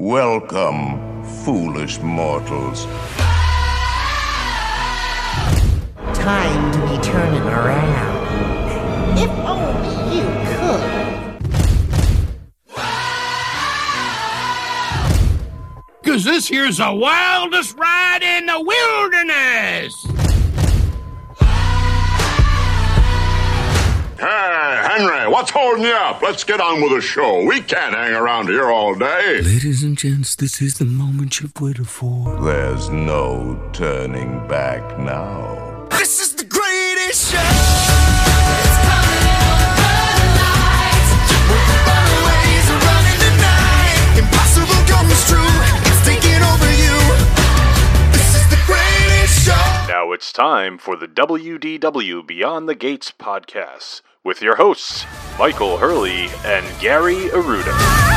Welcome, foolish mortals. Time to be turning around. If only you could. 'Cause this here's the wildest ride in the wilderness! Hey, Henry, what's holding you up? Let's get on with the show. We can't hang around here all day. Ladies and gents, this is the moment you've waited for. There's no turning back now. This is the greatest show! It's coming over the lights. With the runaways are running the night. Impossible comes true. It's taking over you. This is the greatest show. Now it's time for the WDW Beyond the Gates podcast with your hosts, Michael Hurley and Gary Aruda.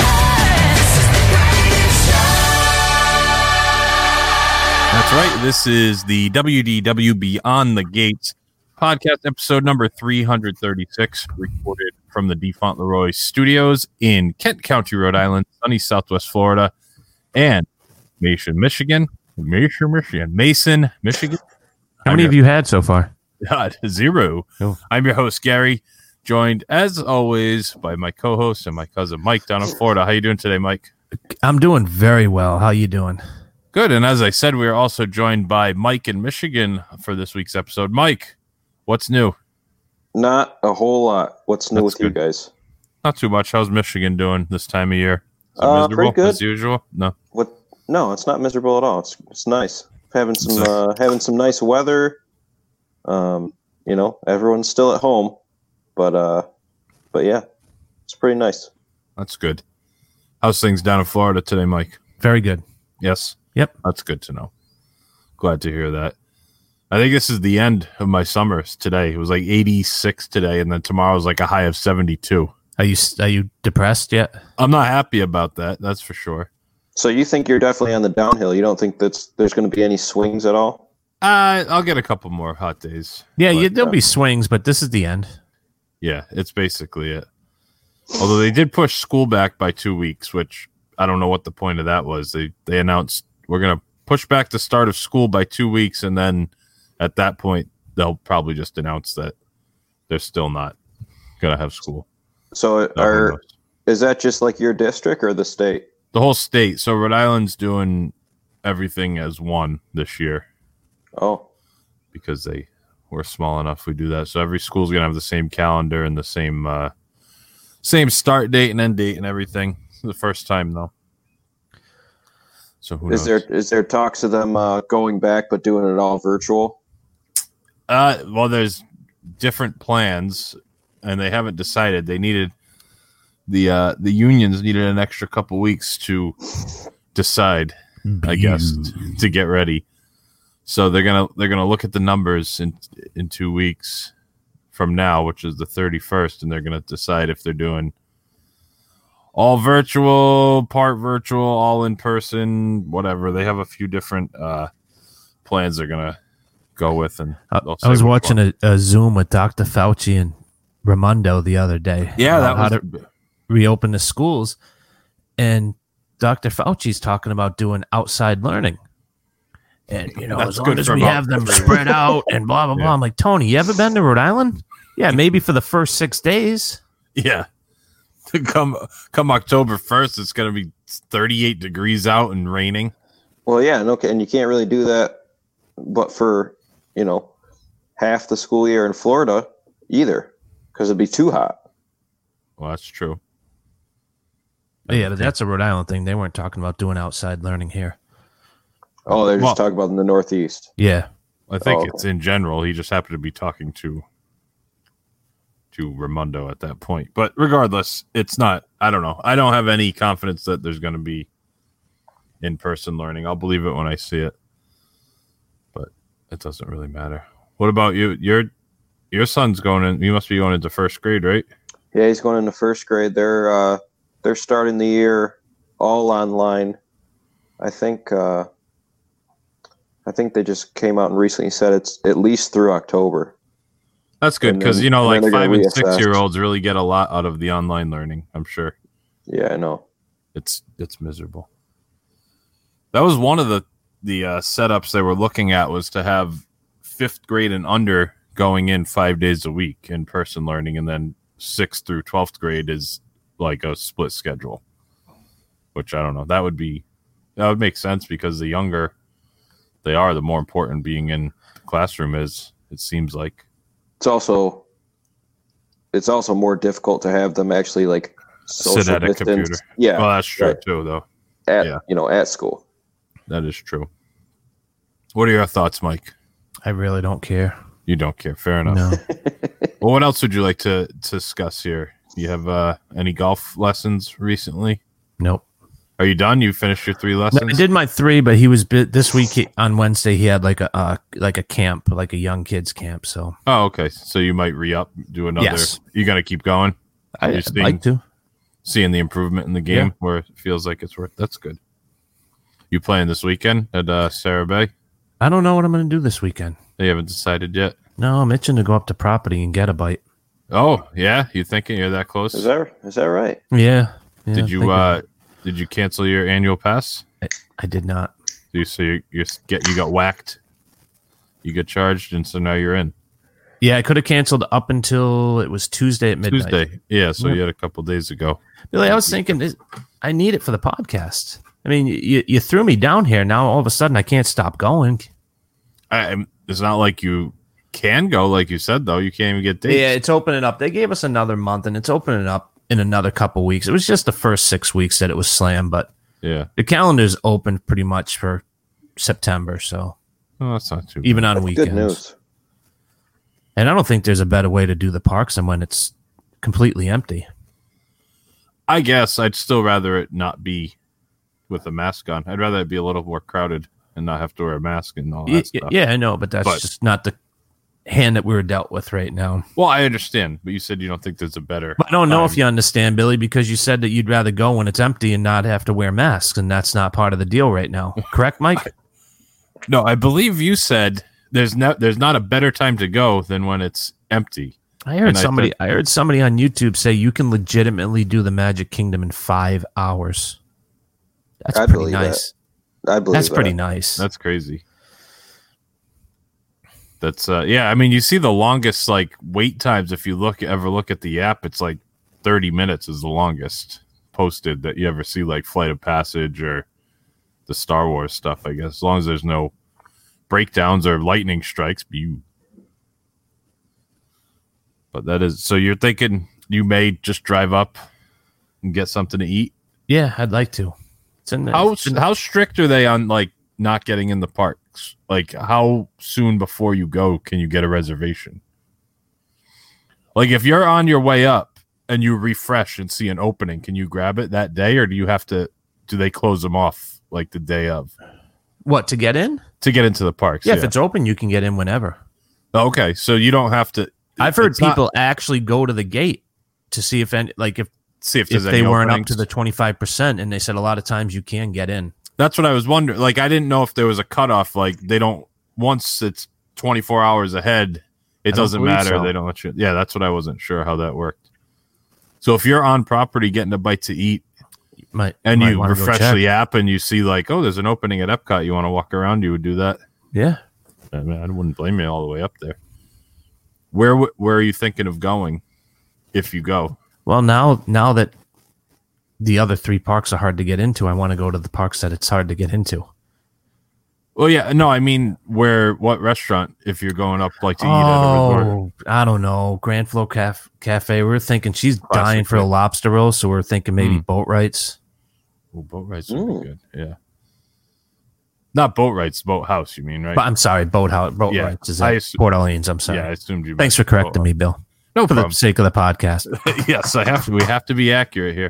That's right. This is the WDW Beyond the Gates podcast, episode number 336, recorded from the D. Fauntleroy Studios in Kent County, Rhode Island, sunny Southwest Florida, and Mason, Michigan. Mason, Michigan. How many have you had so far? Zero. Oh. I'm your host, Gary, joined, as always, by my co-host and my cousin, Mike, down in Florida. How you doing today, Mike? I'm doing very well. How you doing? Good. And as I said, we are also joined by Mike in Michigan for this week's episode. Mike, what's new? Not a whole lot. What's new That's with you good. guys? Not too much. How's Michigan doing this time of year? Is it miserable pretty good. as usual? No. What? No, it's not miserable at all. It's nice. Having some nice weather. Everyone's still at home, but yeah, it's pretty nice. That's good. How's things down in Florida today, Mike? Very good. Yes. Yep. That's good to know. Glad to hear that. I think this is the end of my summers today. It was like 86 today, and then tomorrow's like a high of 72. Are you depressed yet? I'm not happy about that. That's for sure. So you think you're definitely on the downhill? You don't think there's going to be any swings at all? I'll get a couple more hot days. Yeah, there'll be swings, but this is the end. Yeah, it's basically it. Although they did push school back by 2 weeks, which I don't know what the point of that was. They announced we're going to push back the start of school by 2 weeks, and then at that point, they'll probably just announce that they're still not going to have school. So is that just like your district or the state? The whole state. So Rhode Island's doing everything as one this year. Oh. Because we're small enough we do that. So every school's going to have the same calendar and the same start date and end date and everything. The first time, though. So who knows? Is there talks of them going back but doing it all virtual? Well, there's different plans, and they haven't decided. They needed the unions needed an extra couple weeks to decide, I guess, to get ready. So they're gonna look at the numbers in 2 weeks from now, which is the 31st, and they're gonna decide if they're doing all virtual, part virtual, all in person, whatever. They have a few different plans they're gonna go with, and I was watching a Zoom with Dr. Fauci and Raimondo the other day. Yeah, that was how to reopen the schools, and Dr. Fauci's talking about doing outside learning. And, as long as we have them spread out and blah, blah, blah. Yeah. I'm like, Tony, you ever been to Rhode Island? Yeah, maybe for the first 6 days. Yeah. Come October 1st, it's going to be 38 degrees out and raining. Well, yeah, and you can't really do that but for, half the school year in Florida either, because it'd be too hot. Well, that's true. Yeah, but that's a Rhode Island thing. They weren't talking about doing outside learning here. Oh, they're just talking about in the Northeast. Yeah. I think it's in general. He just happened to be talking to Raimondo at that point. But regardless, it's not, I don't know. I don't have any confidence that there's going to be in-person learning. I'll believe it when I see it. But it doesn't really matter. What about you? Your son's going in, you must be going into first grade, right? Yeah, he's going into first grade. They're starting the year all online. I think they just came out and recently said it's at least through October. That's good because, 5 and 6 year olds really get a lot out of the online learning, I'm sure. Yeah, I know. It's miserable. That was one of the setups they were looking at, was to have 5th grade and under going in 5 days a week in person learning, and then 6th through 12th grade is like a split schedule. Which I don't know. That would make sense, because the younger they are, the more important being in the classroom is. It seems like It's also more difficult to have them actually like sit at a computer. Yeah, well, that's true too, though. At school. That is true. What are your thoughts, Mike? I really don't care. You don't care. Fair enough. No. Well, what else would you like to discuss here? You have any golf lessons recently? Nope. Are you done? You finished your 3 lessons? No, I did my 3, but he was this week on Wednesday. He had like a camp, like a young kids camp. So. Oh, okay. So you might re-up, do another. Yes. You got to keep going. I'd like to. Seeing the improvement in the game where it feels like it's worth. That's good. You playing this weekend at Sarah Bay? I don't know what I'm going to do this weekend. You haven't decided yet? No, I'm itching to go up to property and get a bite. Oh, yeah? You thinking you're that close? Is that right? Yeah. Did you cancel your annual pass? I did not. So you got whacked. You get charged, and so now you're in. Yeah, I could have canceled up until it was Tuesday at midnight. Tuesday. Yeah, so you had a couple days ago. Billy, I was thinking, I need it for the podcast. I mean, you threw me down here. Now all of a sudden I can't stop going. It's not like you can go, like you said, though. You can't even get dates. Yeah, it's opening up. They gave us another month, and it's opening up in another couple weeks. It was just the first 6 weeks that it was slammed, but yeah, the calendar's open pretty much for September. So that's not too bad. Even on weekends. Good news. And I don't think there's a better way to do the parks than when it's completely empty. I guess I'd still rather it not be with a mask on. I'd rather it be a little more crowded and not have to wear a mask and all that stuff. Yeah, I know, but that's just not the hand that we're dealt with right now. Well, I understand, but you said you don't think there's a better. But I don't know if you understand, Billy, because you said that you'd rather go when it's empty and not have to wear masks, and that's not part of the deal right now. Correct, Mike? No, I believe you said there's not a better time to go than when it's empty. I heard somebody on YouTube say you can legitimately do the Magic Kingdom in 5 hours. That's pretty nice. I believe that's pretty nice. That's crazy. That's I mean, you see the longest like wait times if you ever look at the app, it's like 30 minutes is the longest posted that you ever see, like Flight of Passage or the Star Wars stuff, I guess. As long as there's no breakdowns or lightning strikes, but that is, so you're thinking you may just drive up and get something to eat? Yeah, I'd like to. It's in there. How strict are they on like not getting in the parks? Like, how soon before you go can you get a reservation? Like, if you're on your way up and you refresh and see an opening, can you grab it that day, or do they close them off like the day of? What, to get in? To get into the parks. Yeah, if it's open, you can get in whenever. Okay, so you don't have to. I've heard people actually go to the gate to see if they weren't up to the 25%, and they said a lot of times you can get in. That's what I was wondering. Like, I didn't know if there was a cutoff. Like, they don't, once it's 24 hours ahead, it doesn't matter. So. They don't let you. Yeah, that's what I wasn't sure how that worked. So if you're on property getting a bite to eat, and you refresh the app and you see like, oh, there's an opening at Epcot, you want to walk around, you would do that. Yeah, I mean, I wouldn't blame you all the way up there. Where are you thinking of going if you go? Well, now that the other 3 parks are hard to get into, I want to go to the parks that it's hard to get into. Well, yeah, no, I mean, what restaurant if you're going up like to eat at a resort? I don't know. Grand Flow Cafe. We're thinking she's dying for a lobster roll, so we're thinking maybe Boatwright's. Well, Boatwright's would be good. Yeah. Not Boatwright's, Boathouse, you mean, right? But I'm sorry, Boatwright's is at Port Orleans. I'm sorry. Yeah, I assumed you. Thanks for correcting me, Bill. No for problem. The sake of the podcast. Yes, we have to be accurate here.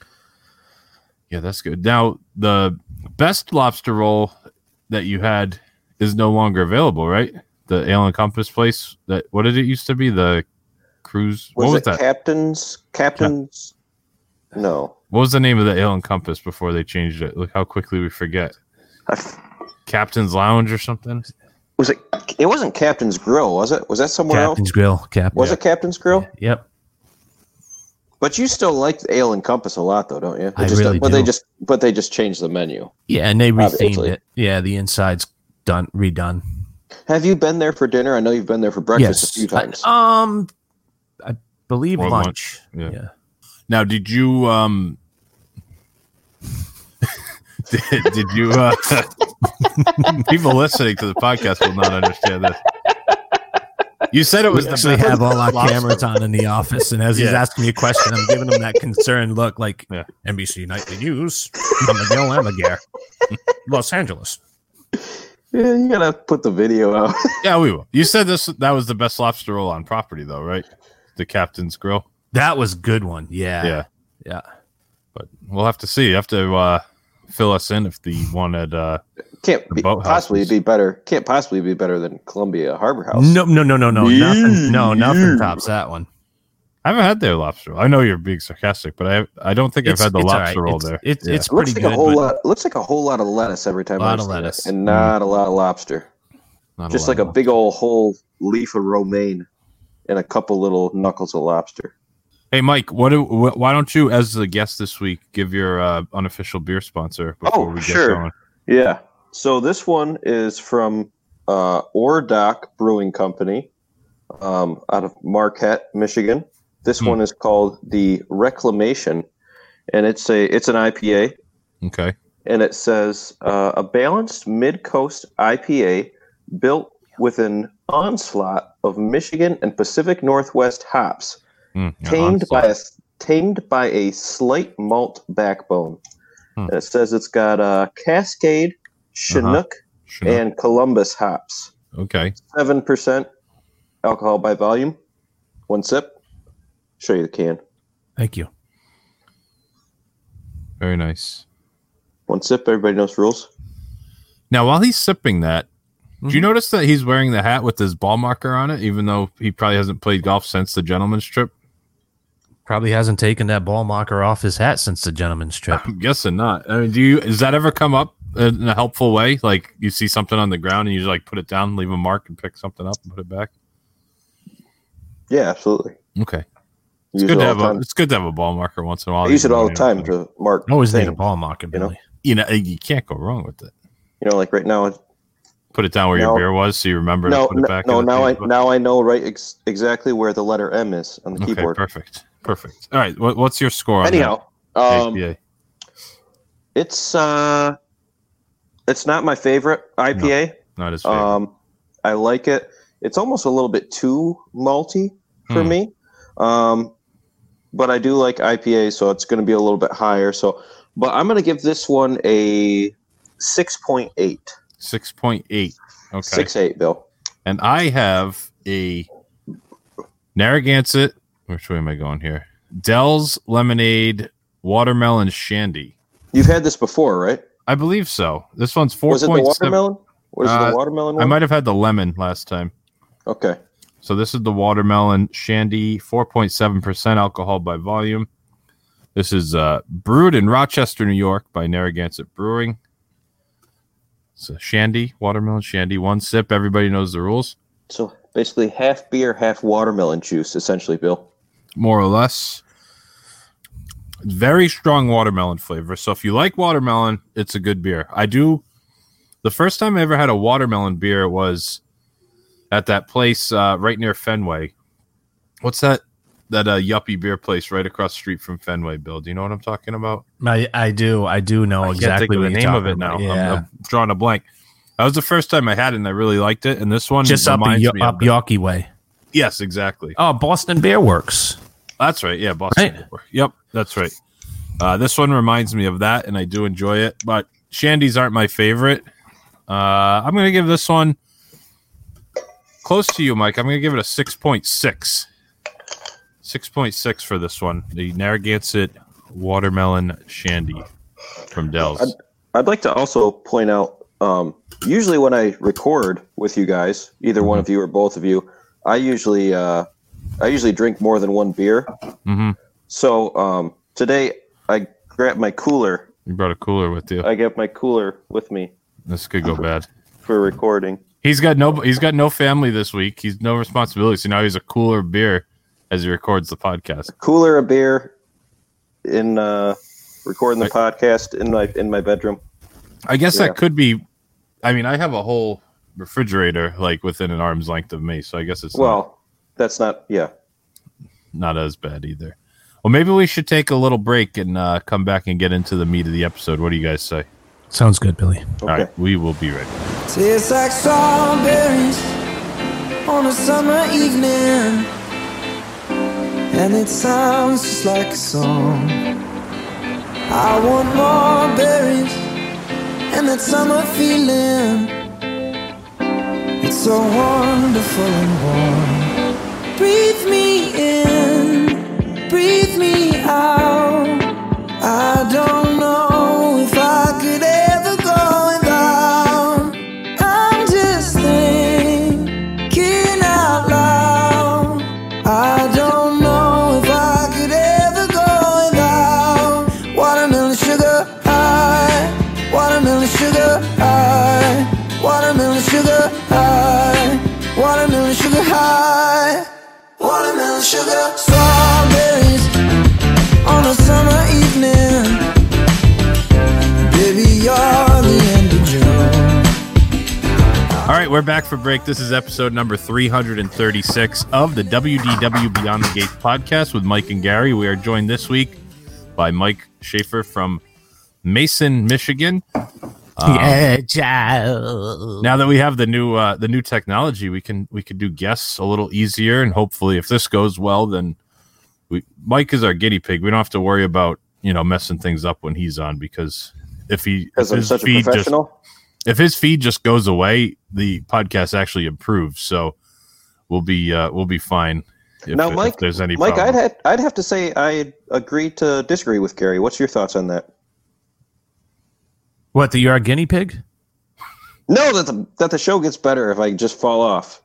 Yeah, that's good. Now, the best lobster roll that you had is no longer available, right? The Ale and Compass place. What did it used to be? The cruise. What was that? Captain's. No. What was the name of the Ale and Compass before they changed it? Look how quickly we forget. Captain's Lounge or something. Was it? It wasn't Captain's Grill, was it? Was that somewhere else? Captain's Grill. Was it Captain's Grill? Yep. But you still like the Ale and Compass a lot, though, don't you? I really do. But they just changed the menu. Yeah, and they rethemed Obviously. it. Yeah, the inside's redone. Have you been there for dinner? I know you've been there for breakfast a few times. I believe Or lunch. Yeah. Yeah. Now, did you did you people listening to the podcast will not understand this. You said it was We the actually best have all our lobster- cameras on in the office, and as he's Yeah. asking me a question, I'm giving him that concerned look, like Yeah. NBC Nightly News, I'm Miguel Amaguer, Los Angeles. Yeah, you gotta put the video out. Yeah, we will. You said that was the best lobster roll on property, though, right? The Captain's Grill. That was a good one. Yeah. Yeah, but we'll have to see. You have to fill us in if the one at Can't The boathouse possibly is- be better. Can't possibly be better than Columbia Harbor House. No. Nothing tops that one. I haven't had their lobster roll. I know you're being sarcastic, but I don't think I've had the it's all lobster right. roll It's- there. It's Yeah. it's It looks pretty like good. a whole but lot. Looks like a whole lot of lettuce every time. Lot I've of seen it, lettuce. and not a lot of lobster. Not Just lot like a of big old whole leaf of romaine and a couple little knuckles of lobster. Hey, Mike, why don't you, as the guest this week, give your unofficial beer sponsor before we get going? Yeah. So this one is from Ordock Brewing Company out of Marquette, Michigan. This one is called the Reclamation, and it's an IPA, Okay. and it says a balanced mid-coast IPA built with an onslaught of Michigan and Pacific Northwest hops, tamed by a slight malt backbone. And it says it's got Cascade, Chinook, and Columbus hops. Okay. 7% alcohol by volume. One sip. Show you the can. Thank you. Very nice. One sip. Everybody knows rules. Now, while he's sipping that, do you notice that he's wearing the hat with his ball marker on it, even though he probably hasn't played golf since the gentleman's trip? Probably hasn't taken that ball marker off his hat since the gentleman's trip. I'm guessing not. I mean, does that ever come up in a helpful way? Like you see something on the ground and you just like put it down, leave a mark, and pick something up and put it back? Yeah, absolutely. Okay. Use It's good it to all have the time. it's good to have a ball marker once in a while. I use it all the You time know, to mark. Always need a things, ball marker, you know? Billy. you can't go wrong with it. You know, like right now. Put it down where your No. beer was, so you remember to put it back. No. in the Now table. I know right exactly where the letter M is on the Okay, keyboard. perfect. All right, what's your score? On Anyhow, that IPA? it's not my favorite IPA. Not his favorite. I like it. It's almost a little bit too malty for me. But I do like IPA, so it's going to be a little bit higher. But I'm going to give this one a 6.8. 6.8. Okay. 6.8, Bill. And I have a Narragansett. Which way am I going here? Dell's Lemonade Watermelon Shandy. You've had this before, right? I believe so. This one's 4.7. Was it the watermelon? Was it the watermelon one? I might have had the lemon last time. Okay. So this is the Watermelon Shandy, 4.7% alcohol by volume. This is brewed in Rochester, New York by Narragansett Brewing. It's a Shandy, Watermelon Shandy. One sip. Everybody knows the rules. So basically half beer, half watermelon juice, essentially, Bill. More or less. Very strong watermelon flavor. So if you like watermelon, it's a good beer. I do. The first time I ever had a watermelon beer was at that place right near Fenway. What's that yuppie beer place right across the street from Fenway, Bill? Do you know what I'm talking about? I do know I can't exactly think of what the you're name of talking it now. about. Yeah. I'm drawing a blank. That was the first time I had it, and I really liked it. And this one Just up reminds me of it. Yorkie way. Yes, exactly. Oh, Boston Beer Works. That's right. Yeah, Boston. Right. Yep, that's right. This one reminds me of that, and I do enjoy it. But Shandies aren't my favorite. I'm going to give this one close to you, Mike. I'm going to give it a 6.6. 6.6 for this one. The Narragansett Watermelon Shandy from Dell's. I'd like to also point out, usually when I record with you guys, either one of you or both of you, I usually drink more than one beer. Mm-hmm. So today I grabbed my cooler. You brought a cooler with you. I got my cooler with me This could go bad. for recording. He's got no family this week. He's no responsibility. So now he's a cooler beer as he records the podcast. Cooler of beer in recording the podcast in my bedroom. I guess that could be. I mean, I have a whole refrigerator like within an arm's length of me, so I guess it's that's not not as bad either. Well, maybe we should take a little break and come back and get into the meat of the episode. What do you guys say? Sounds good, Billy. All right, we will be ready. Tastes like strawberries on a summer evening, and it sounds just like a song. I want more berries and that summer feeling. It's so wonderful and warm. Breathe me in, breathe me out. I don't know if I could ever go without. I'm just thinking out loud. I don't know if I could ever go without watermelon sugar high, watermelon sugar high, watermelon sugar high, watermelon sugar high, watermelon sugar. Strawberries on a summer evening, baby, you're the end of June. All right, we're back for break. This is episode number 336 of the WDW Beyond the Gates podcast with Mike and Gary. We are joined this week by Mike Schaefer from Mason, Michigan. Yeah, child. Now that we have the new technology, we could do guests a little easier, and hopefully, if this goes well, then Mike is our guinea pig. We don't have to worry about messing things up when he's on, because if his feed just goes away, the podcast actually improves. So we'll be fine. If there's any problem. I'd have to say I agree to disagree with Gary. What's your thoughts on that? What, that you're a guinea pig? No, that the show gets better if I just fall off.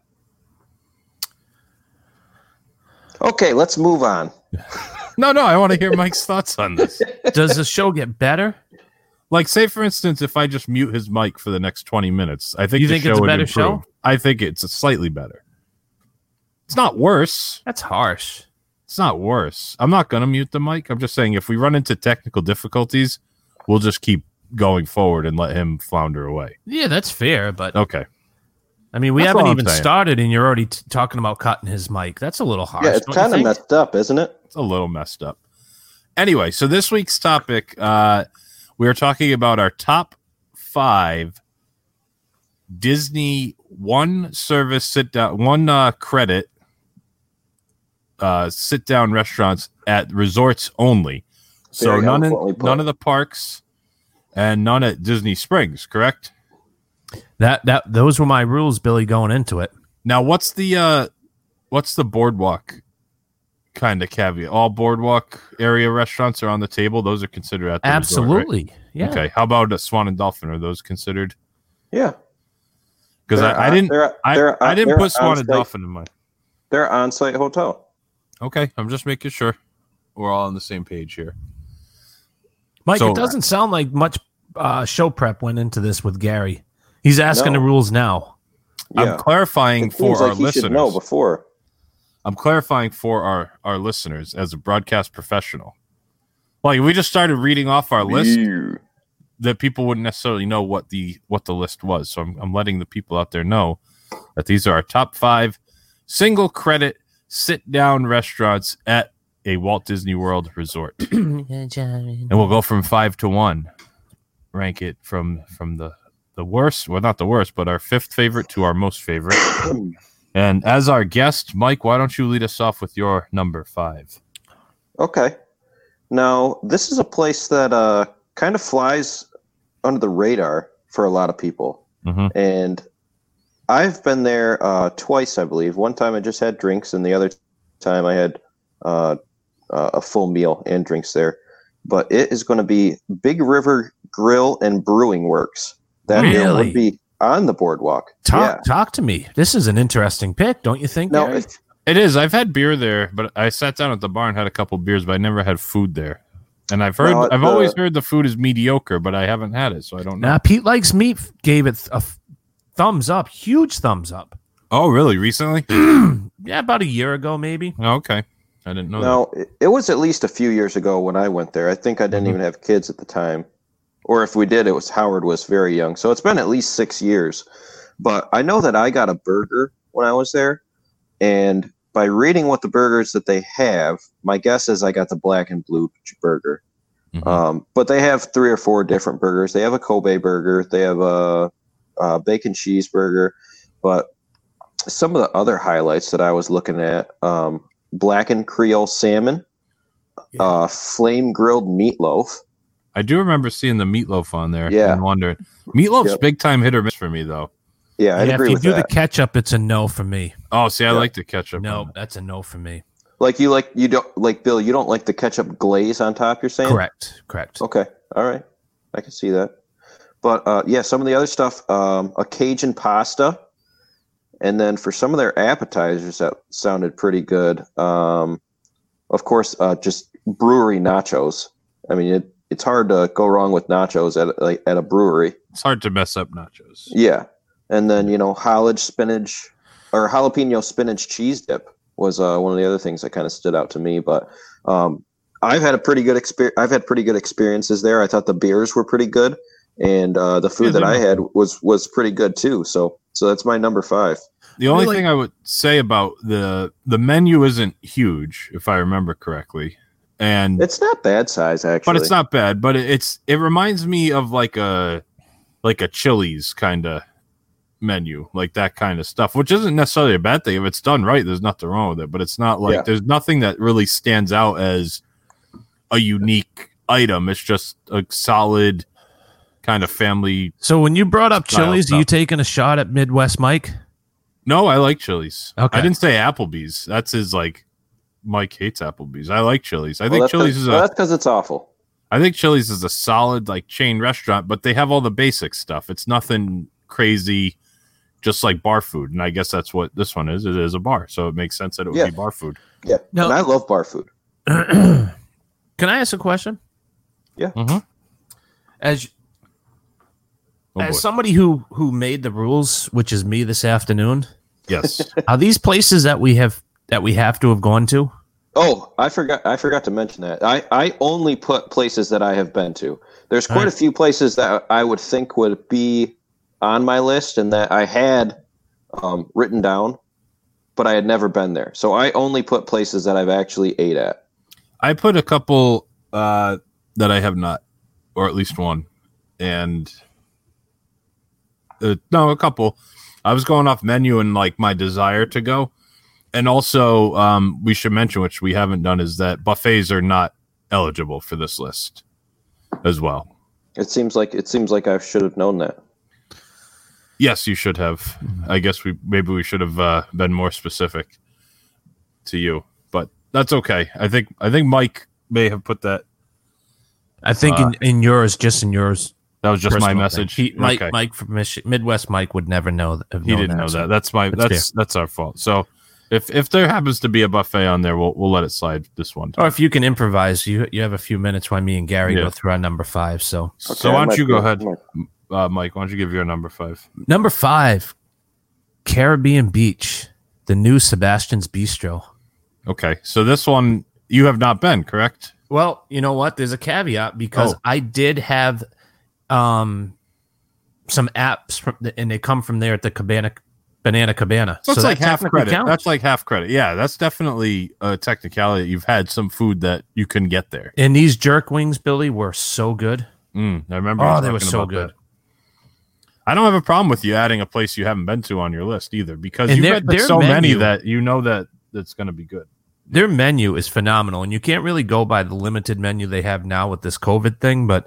Okay, let's move on. No, I want to hear Mike's thoughts on this. Does the show get better? Like, say, for instance, if I just mute his mic for the next 20 minutes, I think it's a better show? I think it's slightly better. It's not worse. That's harsh. It's not worse. I'm not going to mute the mic. I'm just saying if we run into technical difficulties, we'll just keep going forward and let him flounder away. Yeah, that's fair, but... Okay. I mean, we haven't even started, and you're already talking about cutting his mic. That's a little harsh. Yeah, it's kind of messed up, isn't it? It's a little messed up. Anyway, so this week's topic, we are talking about our top 5 Disney credit sit-down restaurants at resorts only. So none of the parks and none at Disney Springs, correct? Those were my rules, Billy, going into it. Now, what's the boardwalk kind of caveat? All boardwalk area restaurants are on the table. Those are considered at the absolutely resort, right? Yeah. Okay. How about Swan and Dolphin? Are those considered? Yeah. Because I didn't put Swan and Dolphin in mind. They're on-site hotel. Okay, I'm just making sure we're all on the same page here. Mike, it doesn't sound like much show prep went into this with Gary. He's asking the rules now. Yeah. I'm clarifying for our listeners. Should know before. I'm clarifying for our listeners as a broadcast professional. Like, we just started reading off our list that people wouldn't necessarily know what the list was. So I'm letting the people out there know that these are our top 5 single credit sit down restaurants at a Walt Disney World resort. And we'll go from 5 to 1. Rank it from the worst, well, not the worst, but our 5th favorite to our most favorite. And as our guest, Mike, why don't you lead us off with your number 5? Okay. Now, this is a place that kind of flies under the radar for a lot of people. Mm-hmm. And I've been there twice, I believe. One time I just had drinks, and the other time I had a full meal and drinks there. But it is going to be Big River Grill and Brewing Works. That would be on the boardwalk. Talk to me. This is an interesting pick, don't you think? No, it is. I've had beer there, but I sat down at the bar and had a couple beers, but I never had food there. And I've always heard the food is mediocre, but I haven't had it, so I don't know. Nah, Pete Likes Meat gave it a thumbs up, huge thumbs up. Oh, really? Recently? Yeah, about a year ago, maybe. Okay. I didn't know No, it was at least a few years ago when I went there. I think I didn't even have kids at the time. Or if we did, Howard was very young. So it's been at least 6 years. But I know that I got a burger when I was there. And by reading what the burgers that they have, my guess is I got the black and blue burger. But they have 3 or 4 different burgers. They have a Kobe burger. They have a bacon cheeseburger. But some of the other highlights that I was looking at, blackened Creole salmon, flame grilled meatloaf. I do remember seeing the meatloaf on there. Yeah. And wondering. Meatloaf's big time hit or miss for me, though. Yeah, I agree with that. If you do the ketchup, it's a no for me. Oh, see, I like the ketchup. No, that's a no for me. You don't like Bill. You don't like the ketchup glaze on top. You're saying Correct. Okay, all right, I can see that. But some of the other stuff, a Cajun pasta, and then for some of their appetizers that sounded pretty good. Of course, just brewery nachos. I mean, it's hard to go wrong with nachos at a brewery. It's hard to mess up nachos. Yeah, and then jalapeno spinach cheese dip was one of the other things that kind of stood out to me. But I've had pretty good experiences there. I thought the beers were pretty good, and the food that I had was pretty good too. So that's my number 5. The only thing I would say about the menu isn't huge, if I remember correctly, and it's not bad size actually. But it's not bad. But it reminds me of like a Chili's kind of menu, like that kind of stuff, which isn't necessarily a bad thing. If it's done right, there's nothing wrong with it. But it's not like there's nothing that really stands out as a unique item. It's just a solid kind of family. So when you brought up Chili's, are you taking a shot at Midwest Mike? No, I like Chili's. Okay. I didn't say Applebee's. That's his Mike hates Applebee's. I like Chili's. I think Chili's that's because it's awful. I think Chili's is a solid chain restaurant, but they have all the basic stuff. It's nothing crazy, just like bar food. And I guess that's what this one is. It is a bar, so it makes sense that it would be bar food. Yeah, and I love bar food. Can I ask a question? Yeah. Mm-hmm. As somebody who made the rules, which is me this afternoon, yes, are these places that we have to have gone to? Oh, I forgot to mention that. I only put places that I have been to. There's quite a few places that I would think would be on my list and that I had written down, but I had never been there. So I only put places that I've actually ate at. I put a couple that I have not, or at least one, and a couple. I was going off menu and my desire to go. And also, we should mention, which we haven't done, is that buffets are not eligible for this list as well. It seems like I should have known that. Yes, you should have. I guess we should have been more specific to you, but that's okay. I think Mike may have put that. I think in yours, just in yours. That was just my message. Mike from Midwest Mike would never know. He didn't know that. That's our fault. So. If there happens to be a buffet on there, we'll let it slide this one time. Or if you can improvise, you have a few minutes while me and Gary go through our number 5. So why don't you go ahead, Mike? Why don't you give your number 5? Number 5, Caribbean Beach, the new Sebastian's Bistro. Okay, so this one you have not been, correct? Well, you know what? There's a caveat because I did have some apps, and they come from there at the Banana Cabana. So that's like half credit. Counts. That's like half credit. Yeah, that's definitely a technicality. You've had some food that you can get there. And these jerk wings, Billy, were so good. I remember. Oh, they were so good. That. I don't have a problem with you adding a place you haven't been to on your list either, because you've had so many that you know that it's going to be good. Their menu is phenomenal, and you can't really go by the limited menu they have now with this COVID thing, but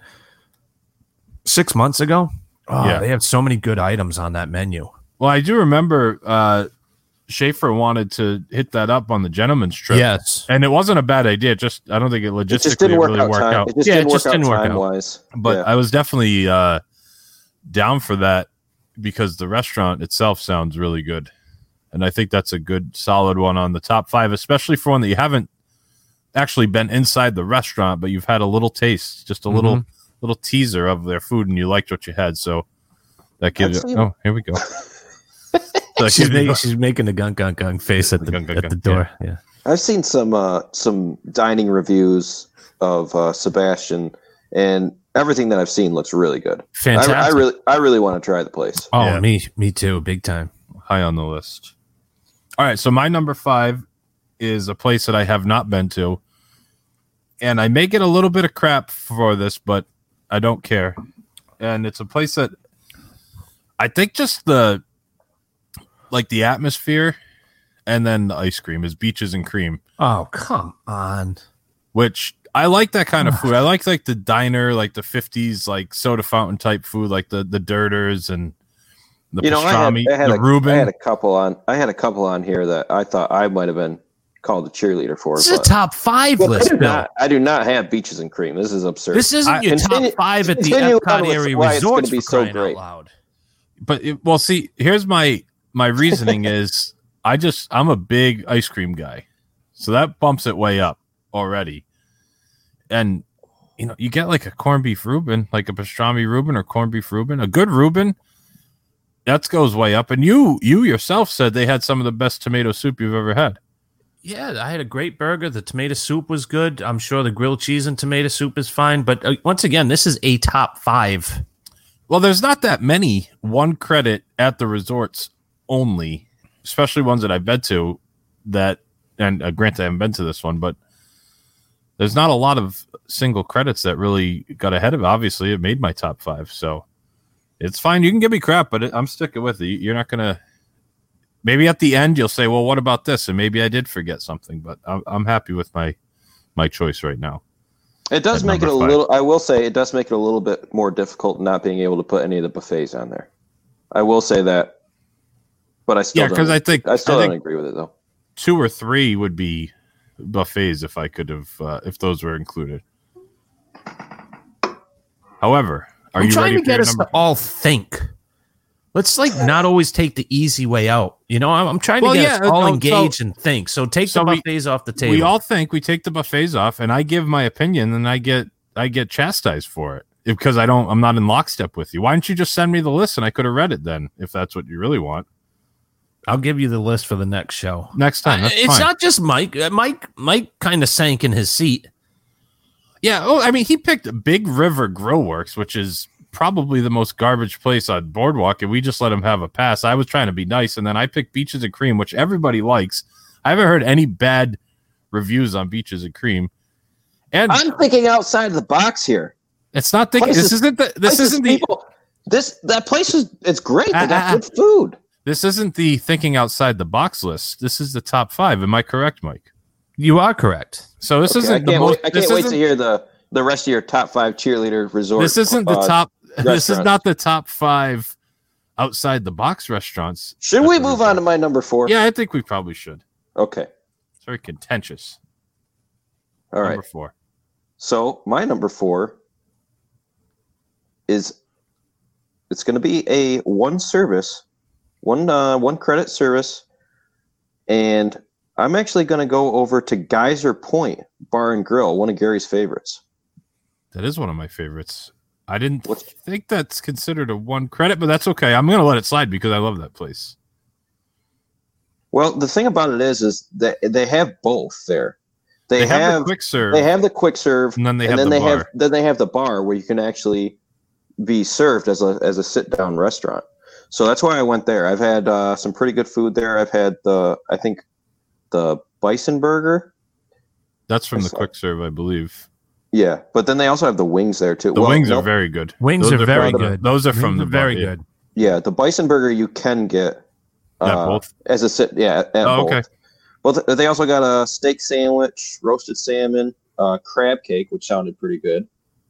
6 months ago, they have so many good items on that menu. Well, I do remember Schaefer wanted to hit that up on the gentleman's trip. Yes. And it wasn't a bad idea. Just I don't think it logistically really worked out. It just didn't work out wise. But I was definitely down for that because the restaurant itself sounds really good. And I think that's a good, solid one on the top 5, especially for one that you haven't actually been inside the restaurant, but you've had a little taste, just a little teaser of their food, and you liked what you had. So that gives you... Oh, here we go. She's making a gunk face at the door. Yeah. I've seen some dining reviews of Sebastian, and everything that I've seen looks really good. Fantastic. I really want to try the place. Oh, Yeah. me too, big time. High on the list. All right, so my number 5 is a place that I have not been to, and I may get a little bit of crap for this, but I don't care. And it's a place that I think just the atmosphere and then the ice cream is Beaches and Cream. Oh, come on. Which I like that kind of food. I like the diner, like the 50s, like soda fountain type food, like the Dirters and the pastrami, the Reuben. I had a couple on here that I thought I might have been called a cheerleader for. This is a top 5 list, Bill. I do not have Beaches and Cream. This is absurd. This isn't your top 5 at the Epcot area resorts be for so crying great. out loud. But see, here's my reasoning is I'm a big ice cream guy, so that bumps it way up already. And you get like a corned beef Reuben, like a pastrami Reuben or corned beef Reuben, a good Reuben, that goes way up. And you yourself said they had some of the best tomato soup you've ever had. Yeah, I had a great burger. The tomato soup was good. I'm sure the grilled cheese and tomato soup is fine. But once again, this is a top 5. Well, there's not that many 1 credit at the resorts only, especially ones that I've been to and granted I haven't been to this one, but there's not a lot of single credits that really got ahead of it. Obviously, it made my top 5, so it's fine. You can give me crap, but I'm sticking with it. You're not going to... Maybe at the end, you'll say, well, what about this? And maybe I did forget something, but I'm happy with my choice right now. It does make it a little... I will say it does make it a little bit more difficult not being able to put any of the buffets on there. I will say that, but I still because I don't agree with it, though. 2 or 3 would be buffets if I could have if those were included. However, I'm trying to get us to all think. Let's not always take the easy way out. I'm trying to get us all engaged and think. So take the buffets off the table. We all think, we take the buffets off, and I give my opinion, and I get chastised for it because I'm not in lockstep with you. Why didn't you just send me the list and I could have read it then, if that's what you really want? I'll give you the list for the next show. Next time. It's fine. Not just Mike. Mike kind of sank in his seat. Yeah. Oh, I mean, he picked Big River Grill Works, which is probably the most garbage place on Boardwalk, and we just let him have a pass. I was trying to be nice, and then I picked Beaches and Cream, which everybody likes. I haven't heard any bad reviews on Beaches and Cream. And I'm thinking outside the box here. It's not thinking. That place it's great. They got good food. This isn't the thinking outside the box list. This is the top 5. Am I correct, Mike? You are correct. So this isn't the most. I can't wait to hear the rest of your top 5 cheerleader resort. This isn't the top. This is not the top 5 outside the box restaurants. Should we move on to my number 4? Yeah, I think we probably should. Okay. It's very contentious. All right. Number 4. So my number 4 is it's going to be a one credit service, and I'm actually going to go over to Geyser Point Bar and Grill, one of Gary's favorites. That is one of my favorites. I didn't think that's considered a 1 credit, but that's okay. I'm going to let it slide because I love that place. Well, the thing about it is that they have both there. They have the quick serve. They have the quick serve, and then they have the bar. Then they have the bar where you can actually be served as a sit down restaurant. So that's why I went there. I've had some pretty good food there. I've had the bison burger. That's from the quick serve, I believe. Yeah, but then they also have the wings there too. The wings are very good. Wings are very good. Those are from the very good. Yeah, the bison burger you can get both as a sit. Yeah, at both. Okay. Well, they also got a steak sandwich, roasted salmon, crab cake, which sounded pretty good.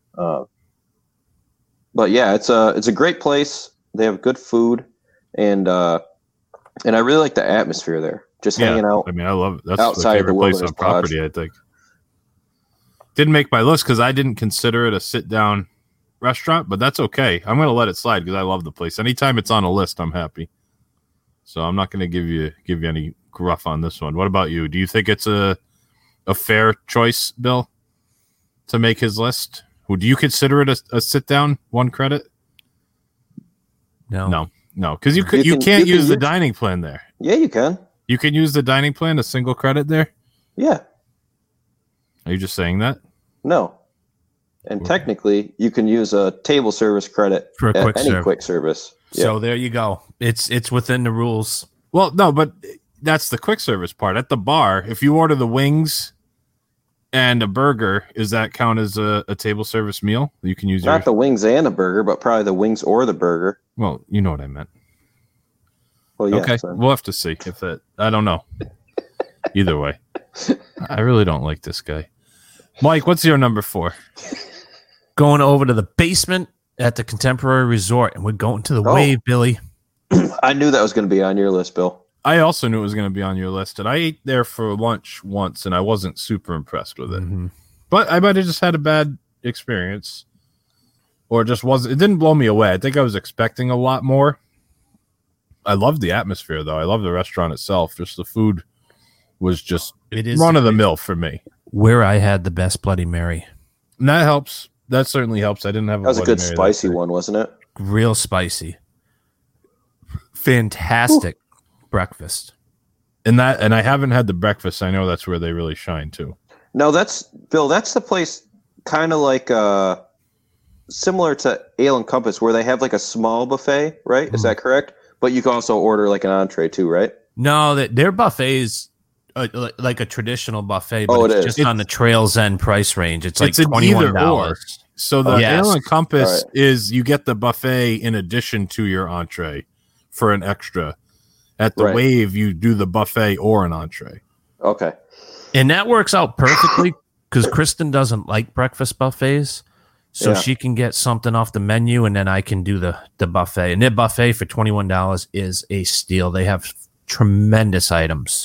But yeah, it's a great place. They have good food, and I really like the atmosphere there. Just hanging out. I mean, I love it. That's outside my favorite the place on property, I think. Didn't make my list because I didn't consider it a sit-down restaurant, but that's okay. I'm going to let it slide because I love the place. Anytime it's on a list, I'm happy. So I'm not going to give you any gruff on this one. What about you? Do you think it's a fair choice, Bill, to make his list? Would you consider it a sit-down 1 credit? No, because you can't use the dining plan there. Yeah, you can. You can use the dining plan, a single credit there. Yeah. Are you just saying that? No. And technically, you can use a table service credit For a at quick any serve. quick service. So there you go. It's within the rules. Well, no, but that's the quick service part. At the bar, if you order the wings and a burger, does that count as a table service meal? You can use Not the wings and a burger, but probably the wings or the burger. Well, you know what I meant. Well, yeah. Okay, so- we'll have to see if that. I don't know. Either way, I really don't like this guy. Mike, what's your number 4? Going over to the basement at the Contemporary Resort, and we're going to the Wave, Billy. I knew that was going to be on your list, Bill. I also knew it was going to be on your list, and I ate there for lunch once, and I wasn't super impressed with it. But I might have just had a bad experience, or it just wasn't. It didn't blow me away. I think I was expecting a lot more. I loved the atmosphere, though. I love the restaurant itself. Just the food was just run of the mill for me. Where I had the best Bloody Mary. And that helps. That certainly helps. I didn't have That was a Bloody good Mary spicy that day. one, wasn't it? Real spicy. Fantastic breakfast. And I haven't had the breakfast. I know that's where they really shine too. No, that's Bill. That's the place, kind of like similar to Ale and Compass, where they have like a small buffet, right? Is that correct? But you can also order like an entree too, right? No, their buffets like a traditional buffet, but Oh, it's it is. just on the Trail's End price range. It's like It's an either $21. or. So the Yes. Ale and Compass All right. is you get the buffet in addition to your entree for an extra. At the Right. Wave, you do the buffet or an entree. Okay. And that works out perfectly because Kristen doesn't like breakfast buffets. So Yeah. she can get something off the menu, and then I can do the buffet. And their buffet for $21 is a steal. They have tremendous items.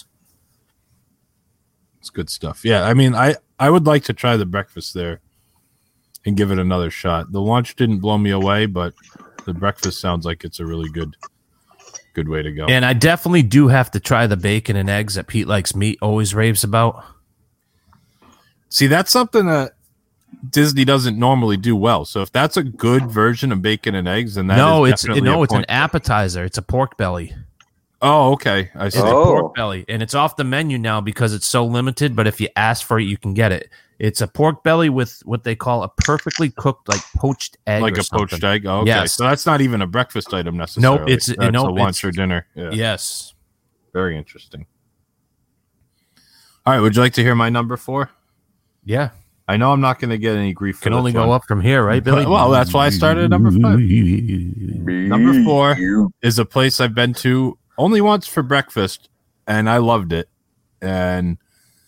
It's good stuff. Yeah, I mean, I would like to try the breakfast there and give it another shot. The lunch didn't blow me away, but the breakfast sounds like it's a really good way to go. And I definitely do have to try the bacon and eggs that Pete Likes Meat always raves about. See, that's something that Disney doesn't normally do well. So if that's a good version of bacon and eggs, then that is it's definitely a it's an point. appetizer. It's a pork belly. Oh, okay. I see. It's a Oh. pork belly, and it's off the menu now because it's so limited. But if you ask for it, you can get it. It's a pork belly with what they call a perfectly cooked, like poached egg, Like or a poached something. egg. Oh, okay. Yes. So that's not even a breakfast item necessarily. Nope, it's that's nope, a lunch it's- or dinner. Yeah. Yes. Very interesting. All right. Would you like to hear my number 4? Yeah. I know I'm not going to get any grief. Can for only this one. go up from here, right, Billy? Well, that's why I started at number 5. Number 4 is a place I've been to only once for breakfast, and I loved it. And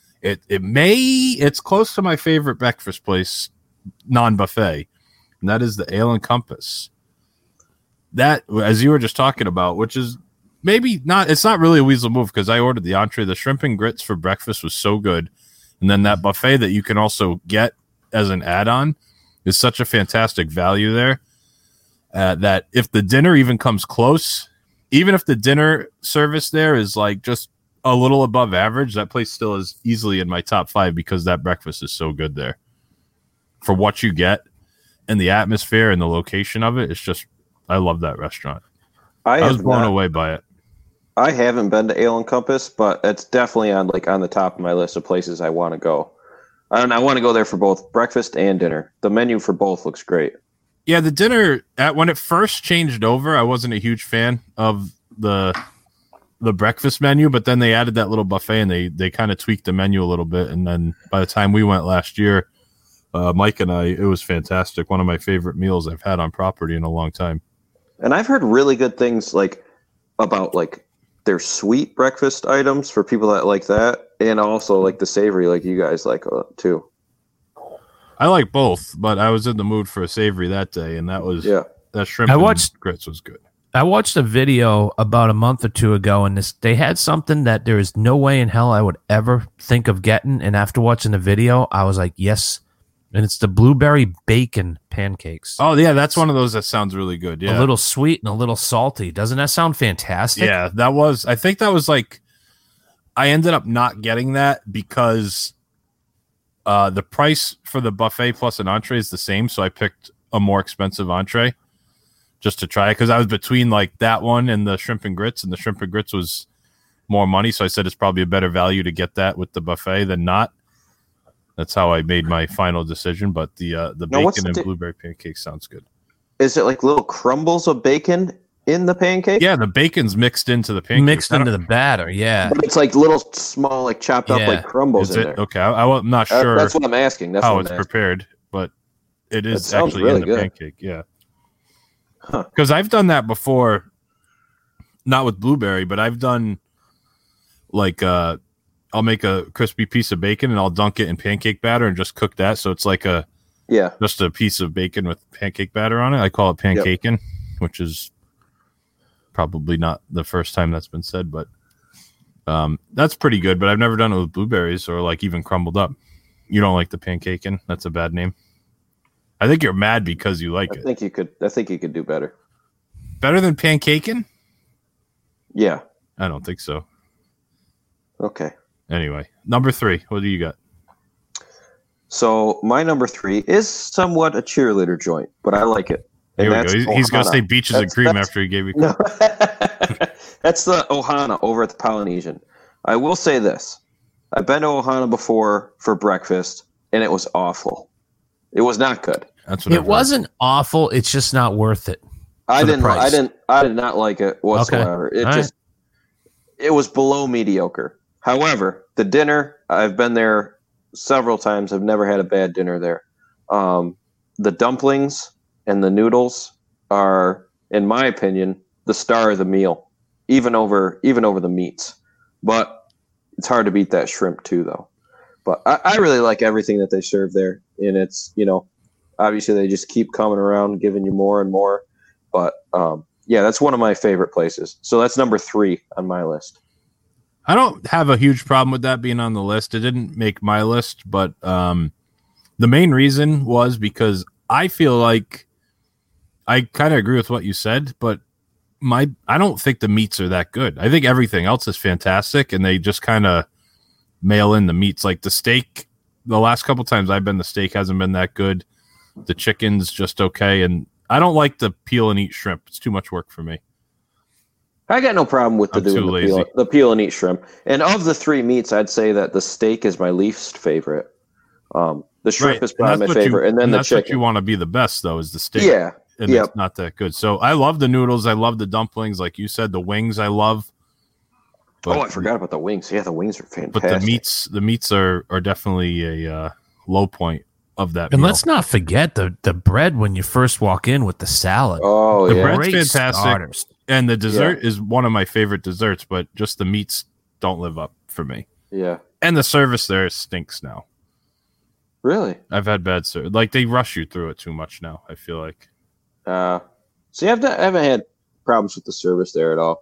it's close to my favorite breakfast place, non-buffet, and that is the Ale and Compass. That, as you were just talking about, which is maybe not, it's not really a weasel move because I ordered the entree. The shrimp and grits for breakfast was so good. And then that buffet that you can also get as an add-on is such a fantastic value there that if the dinner even comes close, even if the dinner service there is like just a little above average, that place still is easily in my top 5 because that breakfast is so good there. For what you get and the atmosphere and the location of it, it's just, I love that restaurant. I was blown away by it. I haven't been to Ale and Compass, but it's definitely on the top of my list of places I want to go. And I want to go there for both breakfast and dinner. The menu for both looks great. Yeah, the dinner when it first changed over, I wasn't a huge fan of the breakfast menu, but then they added that little buffet and they kind of tweaked the menu a little bit. And then by the time we went last year, Mike and I, it was fantastic. One of my favorite meals I've had on property in a long time. And I've heard really good things about their sweet breakfast items for people that like that, and also like the savory, like you guys like too. I like both, but I was in the mood for a savory that day, and that was that shrimp and grits was good. I watched a video about a month or two ago, and they had something that there is no way in hell I would ever think of getting. And after watching the video, I was like, yes. And it's the blueberry bacon pancakes. Oh, yeah, that's one of those that sounds really good. Yeah. A little sweet and a little salty. Doesn't that sound fantastic? Yeah, I think that was I ended up not getting that because the price for the buffet plus an entree is the same. So I picked a more expensive entree just to try it because I was between that one and the shrimp and grits, and the shrimp and grits was more money. So I said it's probably a better value to get that with the buffet than not. That's how I made my final decision. But the bacon and blueberry pancake sounds good. Is it like little crumbles of bacon in the pancake? Yeah, the bacon's mixed into the pancake. Mixed into the batter, yeah. But it's like little small, like chopped up like crumbles in there. Okay, I'm not sure. That's what I'm asking. That's how what it's I'm asking. prepared, but it is sounds actually really in the good. pancake. Yeah, because I've done that before, not with blueberry, but I've done like I'll make a crispy piece of bacon and I'll dunk it in pancake batter and just cook that. So it's like just a piece of bacon with pancake batter on it. I call it pancaking, which is probably not the first time that's been said, but that's pretty good. But I've never done it with blueberries or like even crumbled up. You don't like the pancaking? That's a bad name. I think you're mad because you like it. I think you could do better. Better than pancaking? Yeah. I don't think so. Okay. Anyway, number 3. What do you got? So my number 3 is somewhat a cheerleader joint, but I like it. Here we go. He's going to say beaches and cream after he gave you. No. That's the Ohana over at the Polynesian. I will say this. I've been to Ohana before for breakfast, and it was awful. It was not good. That's what it wasn't awful. It's just not worth it. I did not like it whatsoever. Okay. It was below mediocre. However, the dinner, I've been there several times. I've never had a bad dinner there. The dumplings and the noodles are, in my opinion, the star of the meal, even over the meats. But it's hard to beat that shrimp too, though. But I really like everything that they serve there, and it's obviously they just keep coming around, giving you more and more. But that's one of my favorite places. So that's number 3 on my list. I don't have a huge problem with that being on the list. It didn't make my list, but the main reason was because I feel like I kind of agree with what you said, but I don't think the meats are that good. I think everything else is fantastic, and they just kind of mail in the meats. Like the steak, the last couple times I've been, the steak hasn't been that good. The chicken's just okay, and I don't like the peel and eat shrimp. It's too much work for me. I got no problem with the peel and eat shrimp. And of the 3 meats, I'd say that the steak is my least favorite. The shrimp is probably my favorite, and then the chicken. What you want to be the best, though, is the steak. Yeah, and it's not that good. So I love the noodles. I love the dumplings, like you said. The wings, I love. But, I forgot about the wings. Yeah, the wings are fantastic. But the meats are definitely a low point of that. And meal. let's not forget the bread when you first walk in with the salad. Oh, the yeah. bread's Great fantastic. starters. And the dessert is one of my favorite desserts, but just the meats don't live up for me. Yeah. And the service there stinks now. Really? I've had bad service. Like, they rush you through it too much now, I feel like. See, I haven't had problems with the service there at all.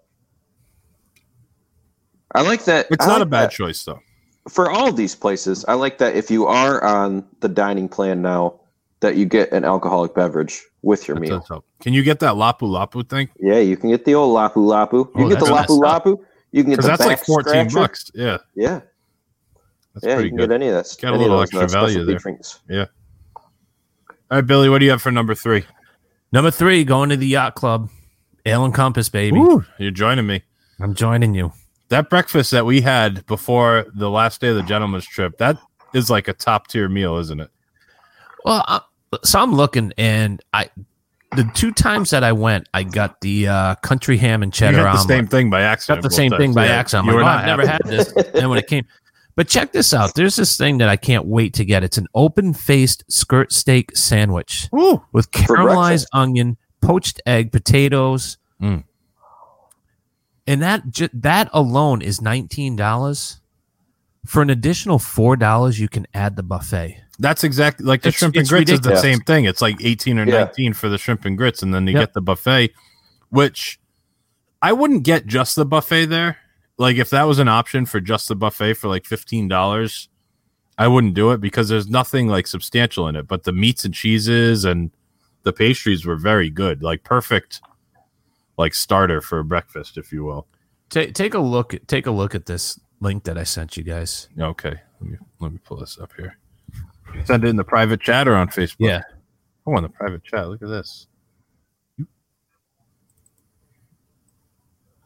I like that. It's not a bad choice, though. For all these places, I like that if you are on the dining plan now, that you get an alcoholic beverage with your meal. Can you get that Lapu Lapu thing? Yeah, you can get the old Lapu Lapu. You can get the Lapu Lapu. You can get the that's back like $14. scratcher. Yeah. Yeah. That's yeah, pretty you can good. get any of that. Got a little extra value there. Drinks. Yeah. All right, Billy, what do you have for number 3? Number 3, going to the yacht club. Ale and Compass, baby. Woo, you're joining me. I'm joining you. That breakfast that we had before the last day of the gentleman's trip, that is like a top tier meal, isn't it? Well, so I'm looking, and the 2 times that I went, I got the country ham and cheddar omelet. The same thing by accident. Got the same thing by accident. I'm like, I've never had this. And when it came, but check this out. There's this thing that I can't wait to get. It's an open-faced skirt steak sandwich with caramelized onion, poached egg, potatoes. Mm. And that alone is $19. For an additional $4, you can add the buffet. That's exactly like the shrimp and grits ridiculous. Is the same thing. It's like 18 or 19 for the shrimp and grits, and then you get the buffet, which I wouldn't get just the buffet there. Like if that was an option for just the buffet for like $15, I wouldn't do it because there's nothing like substantial in it. But the meats and cheeses and the pastries were very good, like perfect, like starter for breakfast, if you will. Take a look at this link that I sent you guys. Okay, let me pull this up here. Send it in the private chat or on Facebook. Yeah. Oh, on the private chat. Look at this.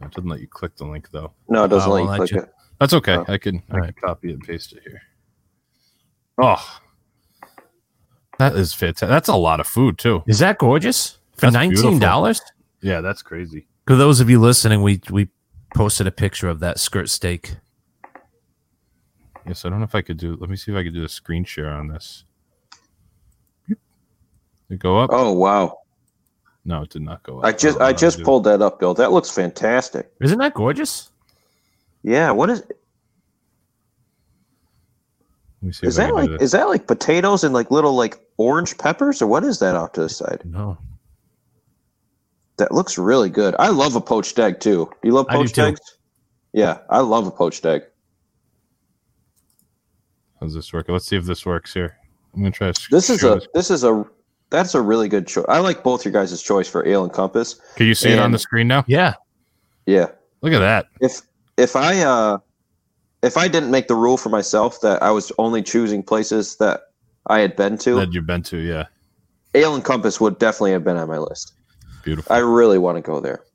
it doesn't let you click the link though. No, it doesn't let you won't click let you. it. That's okay. Oh. I can Right. copy and paste it here. Oh, that is fantastic. That's a lot of food too. Is that gorgeous? For That's $19? Yeah, that's crazy. For those of you listening, we posted a picture of that skirt steak. Yes, I don't know if I could do. Let me see if I could do a screen share on this. Did it go up? Oh wow! No, it did not go up. I just pulled that up, Bill. That looks fantastic. Isn't that gorgeous? Yeah. What is? Let me see Is if I that can like? do this. Is that like potatoes and like little like orange peppers, or what is that off to the side? No. That looks really good. I love a poached egg too. You love I do poached too. eggs? Yeah, I love a poached egg. How's this work? Let's see if this works here. I'm gonna try to. That's a really good choice. I like both your guys' choice for Ale and Compass. Can you see it on And- the screen now? Yeah. Yeah. Look at that. If I didn't make the rule for myself that I was only choosing places that I had been to, That you've been to, yeah. Ale and Compass would definitely have been on my list. Beautiful. I really want to go there.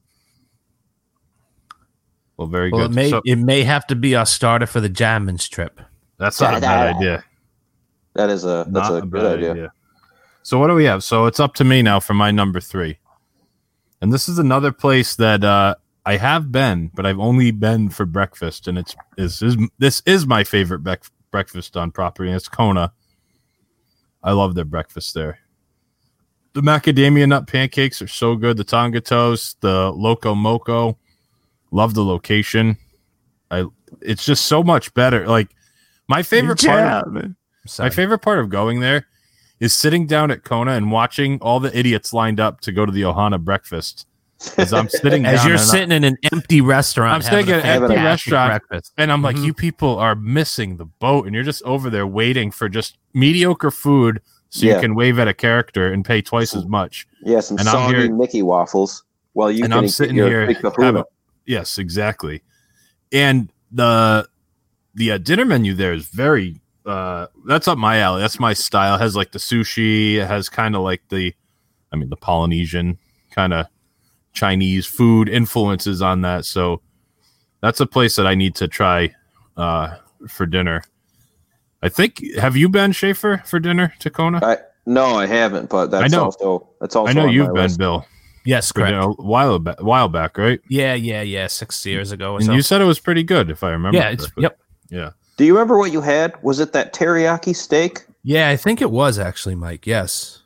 Well, very Well, good. it may have to be our starter for the Jammin's trip. That's not a bad idea. That's a good idea. So what do we have? So it's up to me now for my number 3. And this is another place that I have been, but I've only been for breakfast, and this is my favorite breakfast on property, and it's Kona. I love their breakfast there. The macadamia nut pancakes are so good. The Tonga toast, the Loco Moco. Love the location. It's just so much better. Like my favorite part of going there is sitting down at Kona and watching all the idiots lined up to go to the Ohana breakfast. As I'm sitting As down you're and sitting in an empty restaurant. I'm sitting having at a an empty fantastic restaurant, breakfast. and I'm like, Mhm. you people are missing the boat, and you're just over there waiting for just mediocre food so you Yeah. can wave at a character and pay twice as much. Yeah, some And I'm soggy here- Mickey waffles while you and can I'm eat sitting your here. big kahuna. Yes, exactly. And the dinner menu there is very that's up my alley. That's my style. It has like the sushi. It has kind of like the Polynesian kind of Chinese food influences on that. So that's a place that I need to try for dinner. I think. Have you been, Schaefer, for dinner to Kona? No, I haven't, but that's I know. also I know on you've my been, list. Bill. Yes, For correct. dinner a while back, right? Yeah. 6 years ago or And so. you said it was pretty good, if I remember. Yeah, it's correctly. yep. Yeah. Do you remember what you had? Was it that teriyaki steak? Yeah, I think it was actually, Mike. Yes.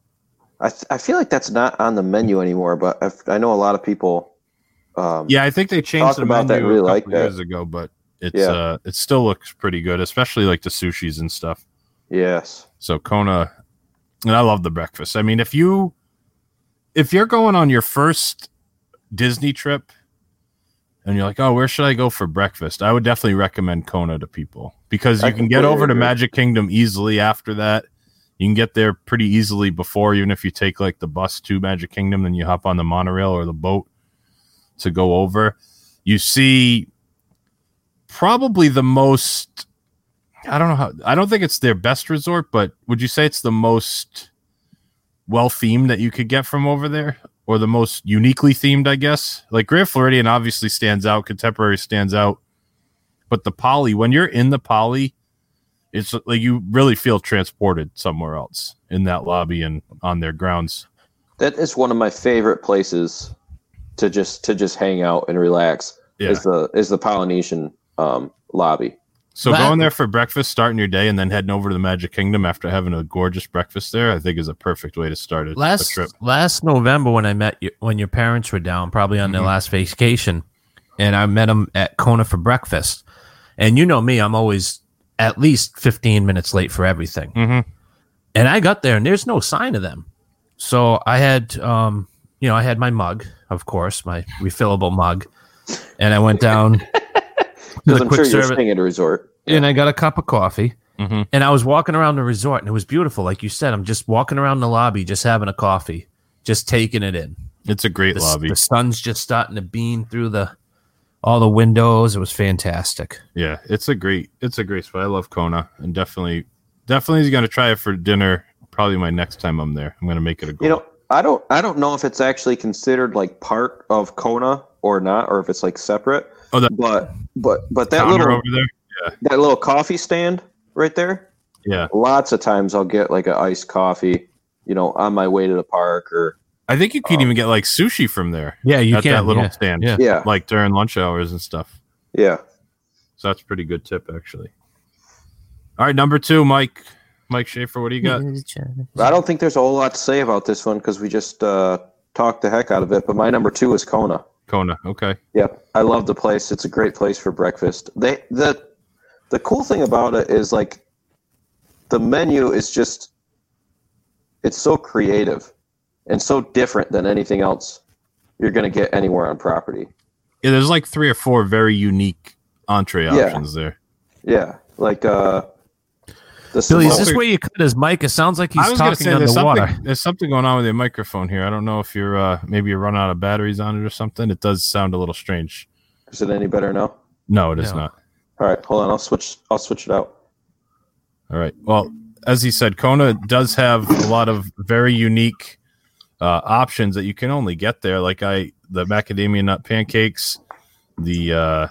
I feel like that's not on the menu anymore, but I know a lot of people. Yeah, I think they changed talked the about menu that, really a like couple that. years ago, but it still looks pretty good, especially like the sushis and stuff. Yes. So Kona, and I love the breakfast. I mean, if you're going on your first Disney trip and you're like, oh, where should I go for breakfast? I would definitely recommend Kona to people because I you can get completely over to agree. Magic Kingdom easily after that. You can get there pretty easily before, even if you take like the bus to Magic Kingdom, then you hop on the monorail or the boat to go over. You see probably the most, I don't think it's their best resort, but would you say it's the most well themed that you could get from over there, or the most uniquely themed, I guess? Like Grand Floridian obviously stands out, Contemporary stands out, but the Poly, when you're in the Poly, it's like you really feel transported somewhere else in that lobby and on their grounds. That is one of my favorite places to just hang out and relax. Yeah. Is the Polynesian lobby. So going there for breakfast, starting your day, and then heading over to the Magic Kingdom after having a gorgeous breakfast there, I think is a perfect way to start a trip. Last November when I met you, when your parents were down, probably on their last vacation, and I met them at Kona for breakfast. And you know me, I'm always at least 15 minutes late for everything. Mm-hmm. And I got there and there's no sign of them. So I had, I had my mug, of course, my refillable mug, and I went down to Because the I'm quick sure you're service, staying at a resort. and I got a cup of coffee. Mm-hmm. And I was walking around the resort, and it was beautiful. Like you said, I'm just walking around the lobby, just having a coffee, just taking it in. It's a great The, lobby. the sun's just starting to beam through all the windows. It was fantastic. Yeah, it's a great spot. I love Kona, and definitely going to try it for dinner. Probably my next time I'm there. I'm going to make it a goal. You know, I don't know if it's actually considered like part of Kona, or not, or if it's like separate. Oh, but that counter little over there. Yeah. that little coffee stand right there. Yeah. Lots of times I'll get like an iced coffee, on my way to the park, or I think you can even get like sushi from there. Yeah, you at can. that little Yeah. stand. Yeah. Like during lunch hours and stuff. Yeah. So that's a pretty good tip, actually. All right, number 2, Mike Schaefer. What do you got? I don't think there's a whole lot to say about this one because we just talked the heck out of it. But my number 2 is Kona. Kona. Okay. Yep, I love the place. It's a great place for breakfast. The cool thing about it is like the menu is just it's so creative and so different than anything else you're going to get anywhere on property. Yeah, there's like 3 or 4 very unique entree options there. Yeah, like Billy, is this where you cut his mic? It sounds like he's talking underwater. There's something going on with your microphone here. I don't know if you're maybe you're running out of batteries on it or something. It does sound a little strange. Is it any better now? No, it is not. All right, hold on. I'll switch it out. All right. Well, as he said, Kona does have a lot of very unique options that you can only get there. Like the macadamia nut pancakes, the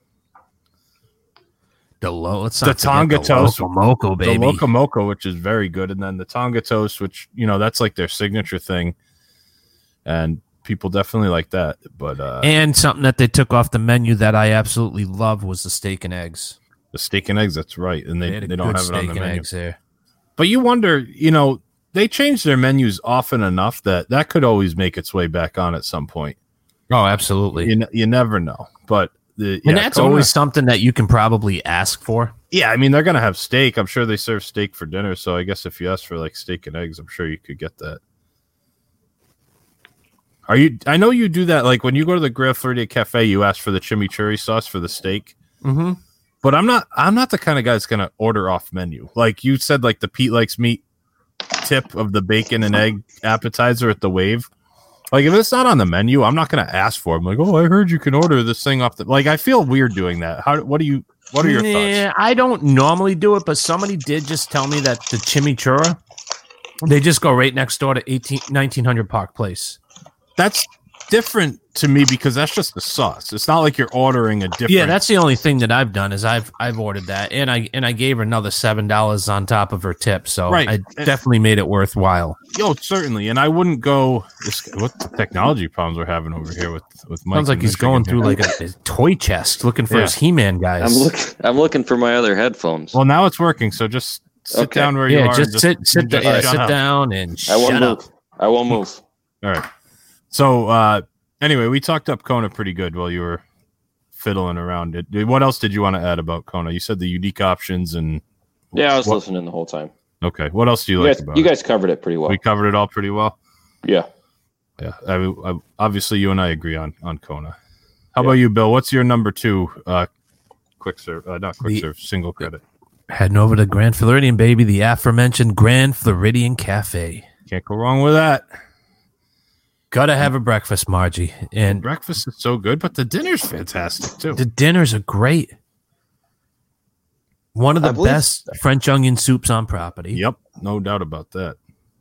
Tonga toast, Loco baby, the Loco Moco, which is very good, and then the Tonga toast, which that's like their signature thing, and people definitely like that. But and something that they took off the menu that I absolutely love was the steak and eggs. The steak and eggs, that's right, and they don't have it on the menu. Eggs there. But you wonder, they change their menus often enough that could always make its way back on at some point. Oh, absolutely. You never know, but. And that's Kona, always something that you can probably ask for. Yeah, I mean, they're going to have steak. I'm sure they serve steak for dinner. So I guess if you ask for like steak and eggs, I'm sure you could get that. I know you do that. Like when you go to the Grand Floridian Cafe, you ask for the chimichurri sauce for the steak. Mm-hmm. But I'm not the kind of guy that's going to order off menu. Like you said, like the Pete Likes Meat tip of the bacon and egg appetizer at the Wave. Like, if it's not on the menu, I'm not going to ask for it. I'm like, I heard you can order this thing off the... Like, I feel weird doing that. What are your thoughts? I don't normally do it, but somebody did just tell me that the chimichurri, they just go right next door to 1900 Park Place. That's different to me because that's just the sauce. It's not like you're ordering a different... Yeah, that's the only thing that I've done is I've ordered that, and I gave her another $7 on top of her tip, so right. I definitely made it worthwhile. Yo, certainly, and I wouldn't go... What the technology problems we're having over here with Mike. Sounds like he's going through like a toy chest looking for his He-Man guys. I'm looking for my other headphones. Well, now it's working, so just sit down where you are. Just sit down and shut up. I won't move. All right. So, anyway, we talked up Kona pretty good while you were fiddling around it. What else did you want to add about Kona? You said the unique options and... Yeah, I was listening the whole time. Okay. What else do you like about it? You guys covered it pretty well. We covered it all pretty well? Yeah. Yeah. I obviously, you and I agree on Kona. How about you, Bill? What's your number 2 quick serve? Not quick serve, single credit. Heading over to Grand Floridian, baby, the aforementioned Grand Floridian Cafe. Can't go wrong with that. Gotta have a breakfast, Margie. And breakfast is so good, but the dinner's fantastic too. The dinners are great. One of the best French onion soups on property. Yep, no doubt about that.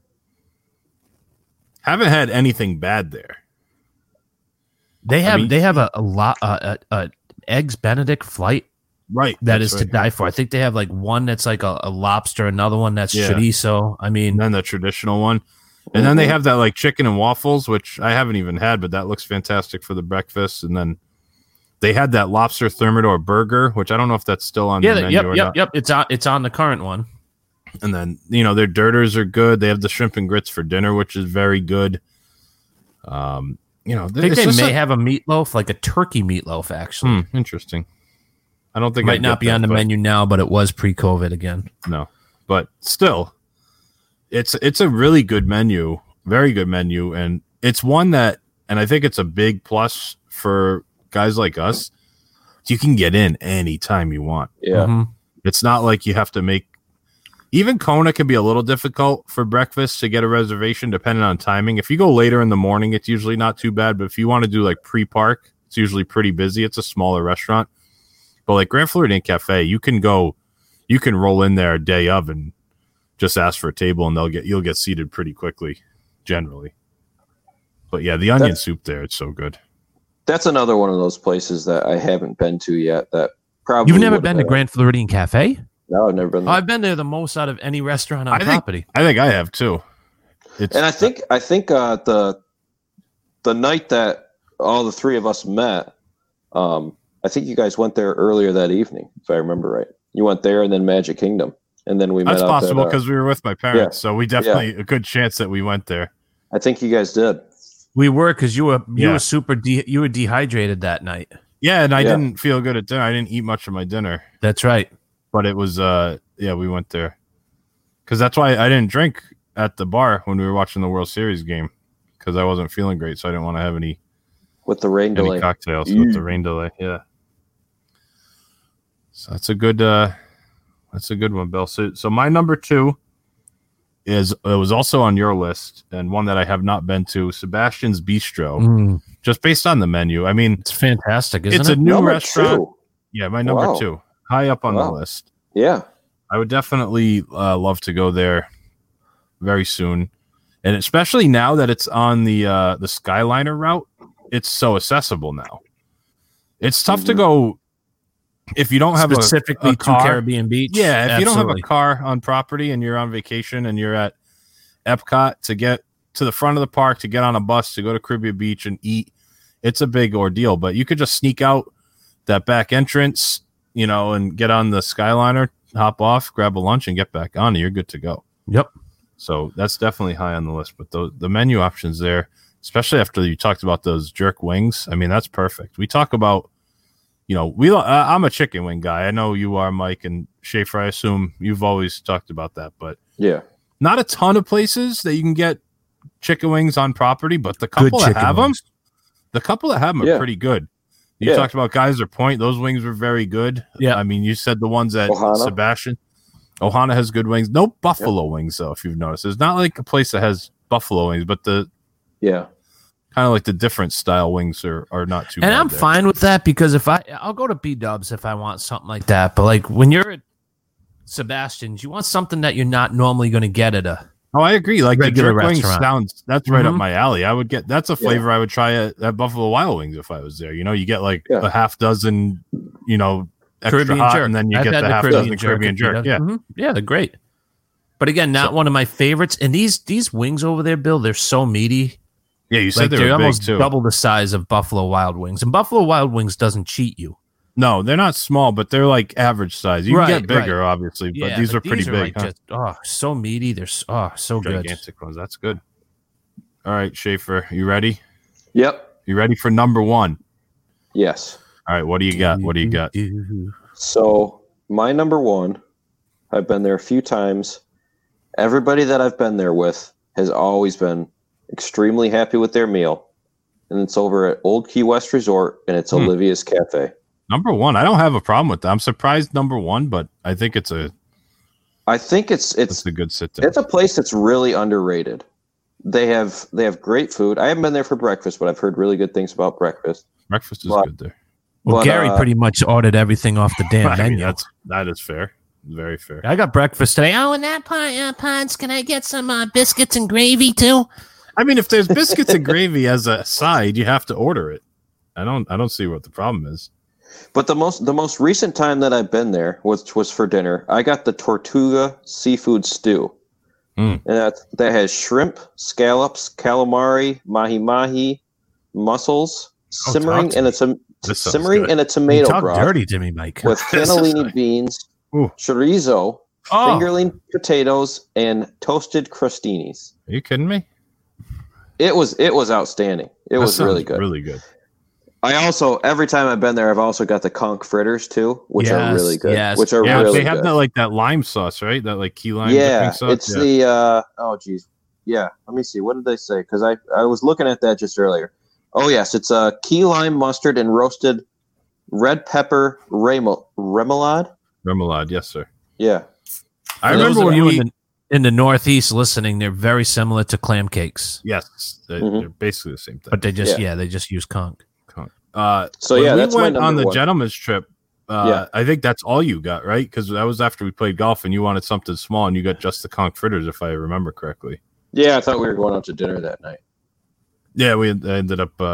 Haven't had anything bad there. They have a lot eggs Benedict flight. Right. That is to die for. I think they have like one that's like a lobster, another one that's chorizo. I mean, and then the traditional one. And then they have that like chicken and waffles, which I haven't even had, but that looks fantastic for the breakfast. And then they had that lobster thermidor burger, which I don't know if that's still on the menu or not. Yep. It's on the current one. And then, their dirters are good. They have the shrimp and grits for dinner, which is very good. I think they may have a meatloaf, like a turkey meatloaf, actually. Interesting. I don't think might not be on the menu now, but it was pre-COVID again. No, but still, it's a really good menu, very good menu, and it's one that, and I think it's a big plus for guys like us. You can get in anytime you want. Yeah, It's not like you have to make. Even Kona can be a little difficult for breakfast to get a reservation, depending on timing. If you go later in the morning, it's usually not too bad. But if you want to do like pre-park, it's usually pretty busy. It's a smaller restaurant. But like Grand Floridian Cafe, you can roll in there a day of and just ask for a table, and you'll get seated pretty quickly, generally. But yeah, the onion soup there, it's so good. That's another one of those places that I haven't been to yet. That probably You've never been to Grand Floridian Cafe? No, I've never been there. I've been there the most out of any restaurant on property. I think I have too. And I think the night that all the three of us met, I think you guys went there earlier that evening, if I remember right. You went there and then Magic Kingdom, and then we met. That's possible because we were with my parents, yeah. so we definitely a good chance that we went there. I think you guys did. We were because you were you were dehydrated that night. Yeah, and I didn't feel good at dinner. I didn't eat much of my dinner. That's right. But it was we went there because that's why I didn't drink at the bar when we were watching the World Series game because I wasn't feeling great, so I didn't want to have any with the rain delay cocktails with the rain delay. Yeah, so that's a good one, Bill. So my number 2 it was also on your list and one that I have not been to, Sebastian's Bistro. Just based on the menu, I mean, it's fantastic. Isn't it's it? a new Number restaurant. 2. Yeah, my number 2, high up on the list. Yeah, I would definitely love to go there very soon, and especially now that it's on the Skyliner route, it's so accessible now. It's tough to go if you don't have specifically a car. to Caribbean Beach. Yeah, if you don't have a Absolutely. car on property and you're on vacation and you're at Epcot, to get to the front of the park, to get on a bus, to go to Caribbean Beach and eat, it's a big ordeal. But you could just sneak out that back entrance, and get on the Skyliner, hop off, grab a lunch, and get back on, and you're good to go. Yep. So that's definitely high on the list. But the menu options there, especially after you talked about those jerk wings, I mean, that's perfect. We talk about, I'm a chicken wing guy. I know you are, Mike, and Schaefer, I assume you've always talked about that. But yeah, not a ton of places that you can get chicken wings on property, but the couple that have them, are pretty good. You talked about Geyser Point; those wings were very good. Yeah, I mean, you said the ones at Ohana. Sebastian. Ohana has good wings. No buffalo wings, though. If you've noticed, it's not like a place that has buffalo wings, but kind of like the different style wings are not too. And bad I'm there. fine with that because I'll go to B-Dubs if I want something like that. But like when you're at Sebastian's, you want something that you're not normally going to get at a. Oh, I agree. Like the regular jerk wings restaurant. that's right up my alley. I would get that's a flavor I would try at Buffalo Wild Wings if I was there. You get like a half dozen, extra Caribbean hot, jerk. and then you I've get had the half dozen Caribbean jerk. at Yeah, B-Dubs. Yeah, they're great. But again, not one of my favorites. And these wings over there, Bill, they're so meaty. Yeah, you said they're they were almost big too. double the size of Buffalo Wild Wings, and Buffalo Wild Wings doesn't cheat you. No, they're not small, but they're like average size. You can get bigger, obviously, but these are pretty big. Like so meaty. They're so good. Gigantic ones. That's good. All right, Schaefer, you ready? Yep. You ready for number 1? Yes. All right, what do you got? What do you got? So my number 1, I've been there a few times. Everybody that I've been there with has always been extremely happy with their meal, and it's over at Old Key West Resort, and it's Olivia's Cafe. Number 1, I don't have a problem with that. I'm surprised number 1, but I think it's a good sit down. It's a place that's really underrated. They have great food. I haven't been there for breakfast, but I've heard really good things about breakfast. Breakfast is good there. Well, Gary pretty much ordered everything off the damn menu. That is fair. Very fair. I got breakfast today. Oh, and that Ponce, can I get some biscuits and gravy too? I mean, if there's biscuits and gravy as a side, you have to order it. I don't see what the problem is. But the most recent time that I've been there, which was for dinner, I got the Tortuga seafood stew, and that has shrimp, scallops, calamari, mahi-mahi, mussels, simmering in a tomato broth. Dirty to me, Mike. With cannellini beans, chorizo, fingerling potatoes, and toasted crostinis. Are you kidding me? It was outstanding. It was really good. Really good. I also, every time I've been there, I've also got the conch fritters too, which are really good. Yes. Which are really they have good. that lime sauce, right? That like key lime. Yeah, sauce? it's the yeah. Let me see. What did they say? Because I was looking at that just earlier. Oh yes, it's key lime mustard and roasted red pepper remoulade. Remoulade, yes, sir. Yeah, I remember when you in the Northeast listening. They're very similar to clam cakes. Yes, they're basically the same thing. But they just use conch. So yeah, that's we went my on the 1. gentleman's trip. I think that's all you got, right? Because that was after we played golf, and you wanted something small, and you got just the conch fritters, if I remember correctly. Yeah, I thought we were going out to dinner that night. Yeah, we ended up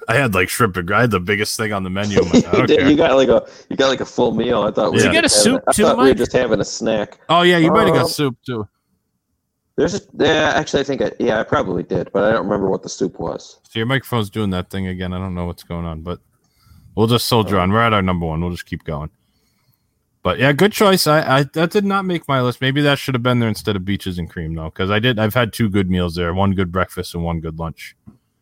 I had like shrimp and I had the biggest thing on the menu. I'm like, I don't care. You got like a full meal. I thought we Did were you get a just soup having- I too, thought we were Mike? just having a snack. Oh yeah, you might have got soup too. Actually, I think I probably did, but I don't remember what the soup was. So your microphone's doing that thing again. I don't know what's going on, but we'll just soldier on. We're at our number one. We'll just keep going. But yeah, good choice. I that did not make my list. Maybe that should have been there instead of Beaches and Cream though, because I've had 2 good meals there, 1 good breakfast and 1 good lunch.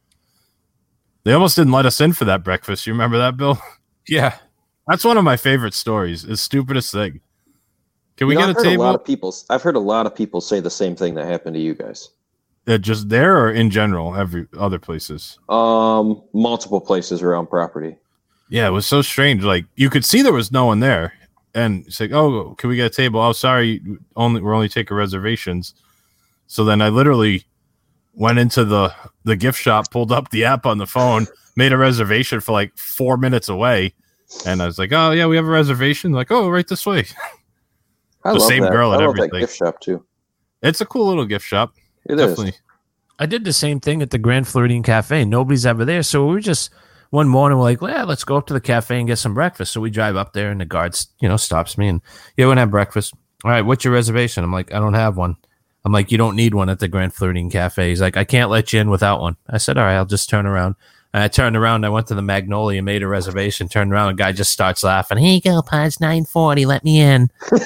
They almost didn't let us in for that breakfast. You remember that, Bill? Yeah. That's one of my favorite stories. It's stupidest thing. Can we get a table? I've heard a lot of people say the same thing that happened to you guys. Just there or in general, every other places? Multiple places around property. Yeah, it was so strange. Like you could see there was no one there, and it's like, "Oh, can we get a table?" "Oh, sorry, we're only taking reservations." So then I literally went into the gift shop, pulled up the app on the phone, made a reservation for like 4 minutes away, and I was like, "Oh yeah, we have a reservation." Like, "Oh, right this way." I The love same that. girl I and love that everything. gift shop too. It's a cool little gift shop. It Definitely. is. I did the same thing at the Grand Floridian Cafe. Nobody's ever there. So we were just one morning, we're like, yeah, let's go up to the cafe and get some breakfast. So we drive up there and the guard, stops me and, yeah, we're going to have breakfast. All right, what's your reservation? I'm like, I don't have one. I'm like, you don't need one at the Grand Floridian Cafe. He's like, I can't let you in without one. I said, all right, I'll just turn around. And I turned around. I went to the Magnolia, made a reservation, turned around. A guy just starts laughing. Here you go, Pods, 940. Let me in.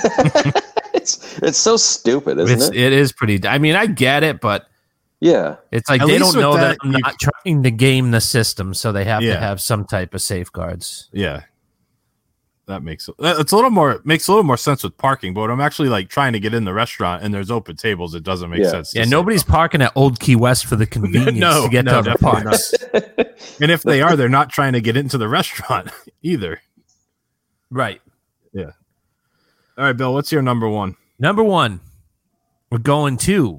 It's so stupid, isn't it? It is pretty. I mean, I get it, but Yeah. it's like At they least don't know with that that, I'm you- not trying to game the system, so they have to Yeah. have some type of safeguards. Yeah. That makes makes a little more sense with parking, but when I'm actually like trying to get in the restaurant and there's open tables, it doesn't make Yeah. sense. to Yeah, say nobody's no. parking at Old Key West for the convenience to get to other definitely parks. not. And if they are, they're not trying to get into the restaurant either. Right. Yeah. All right, Bill, what's your number one? Number one, we're going to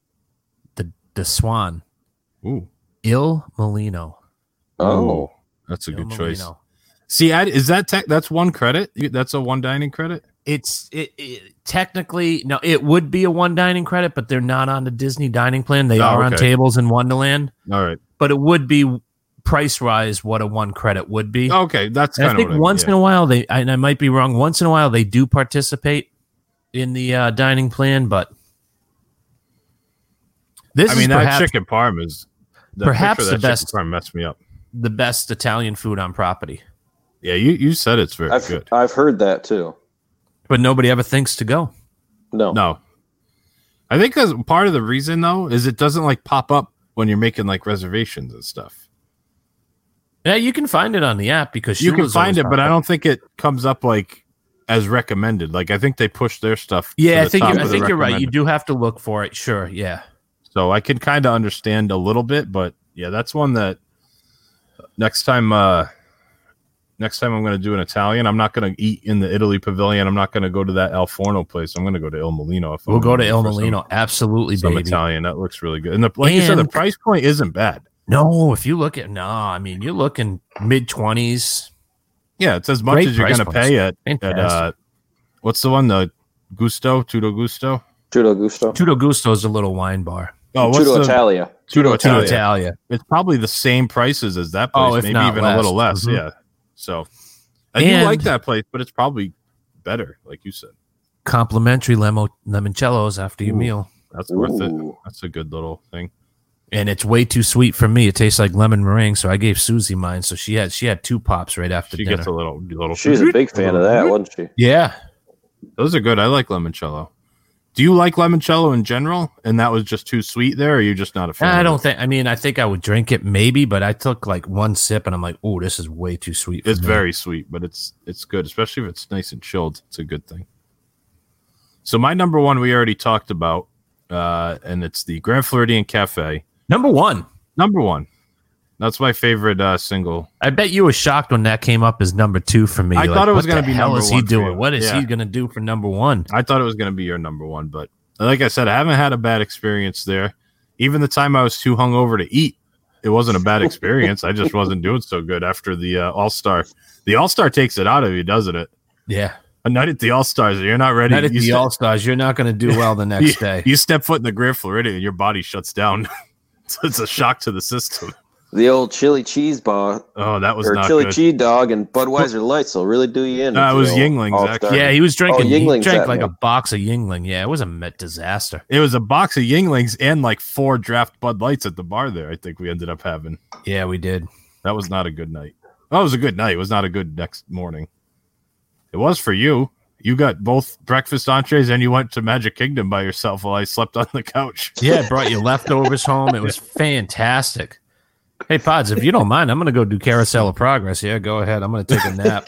the Swan, Ooh. Il Molino. Oh. That's a Il good choice. Molino. See, is that that's one credit? That's a one dining credit? It's technically no, it would be a one dining credit, but they're not on the Disney dining plan. They are on okay. tables in Wonderland, All right. but it would be price wise what a one credit would be. Okay, that's And kind I of think once in a while and I might be wrong. Once in a while they do participate in the dining plan, but this is that perhaps, chicken parm is perhaps picture of the that chicken best- parm messed me up. the best Italian food on property, Yeah, you said it's very good. I've heard that too. but nobody ever thinks to go. No. I think that's part of the reason though is it doesn't like pop up when you're making like reservations and stuff. Yeah, you can find it on the app because You can Shula's find always it, but popped I up. don't think it comes up like as recommended. Like I think they push their stuff. Yeah, to I the think top I of the think you're right. You recommended. do have to look for it. Sure, yeah. So I can kind of understand a little bit, but yeah, that's one that next time I'm going to do an Italian. I'm not going to eat in the Italy Pavilion. I'm not going to go to that Al Forno place. I'm going to go to Il Molino. If We'll I'm go to looking Il for some- Molino. Absolutely, Some baby. Italian that looks really good, and like you said, the And- price point isn't bad. No, if you look at you're looking mid-20s. Yeah, it's as much Great as you're price going to points. pay at Fantastic. what's the one? The Tutto Gusto. Tutto Gusto. Tutto Gusto is a little wine bar. Oh, what's Tutto the Italia. Tutto Tutto Italia? Italia. It's probably the same prices as that place, Oh, if maybe not even less. a little less. Mhm. Yeah. So I do And- like that place, but it's probably better, like you said. Complimentary limoncellos after your Ooh. meal. That's worth it. Ooh. That's a good little thing. And it's way too sweet for me. It tastes like lemon meringue, so I gave Susie mine. So she had 2 pops right after She dinner. gets a little. She's a big fan of that, wasn't she? Yeah. Those are good. I like limoncello. Do you like limoncello in general? And that was just too sweet there, or are you just not a fan? I of don't it? think. I mean, I think I would drink it maybe, but I took like one sip and I'm like, "Oh, this is way too sweet." For It's me. very sweet, but it's good, especially if it's nice and chilled. It's a good thing. So my number one we already talked about, and it's the Grand Floridian Cafe. Number one. Number one. That's my favorite single. I bet you were shocked when that came up as number 2 for me. I You're thought it was what gonna the be hell number is he one for doing? you. What is Yeah. he going to do for number 1? I thought it was going to be your number one, but like I said, I haven't had a bad experience there. Even the time I was too hungover to eat, it wasn't a bad experience. I just wasn't doing so good after the All-Star. The All-Star takes it out of you, doesn't it? Yeah. A night at the All-Stars, you're not ready. Not at You the step- All Stars. You're not going to do well the next you, day. You step foot in the Grand Floridian and your body shuts down. So it's a shock to the system. The old chili cheese bar. Oh, that was or not chili good. cheese dog and Budweiser Lights will really do you in. No, if it you was don't Yinglings, all actually. start. Yeah, he was drinking. He Yinglings drank that like a man. box of Yingling. Yeah, it was a disaster. It was a box of Yinglings and like 4 draft Bud Lights at the bar there. I think we ended up having. Yeah, we did. That was not a good night. That was a good night. It was not a good next morning. It was for you. You got both breakfast entrees and you went to Magic Kingdom by yourself while I slept on the couch. Yeah, I brought your leftovers home. It was fantastic. Hey, Pods, if you don't mind, I'm going to go do Carousel of Progress. Yeah, go ahead. I'm going to take a nap.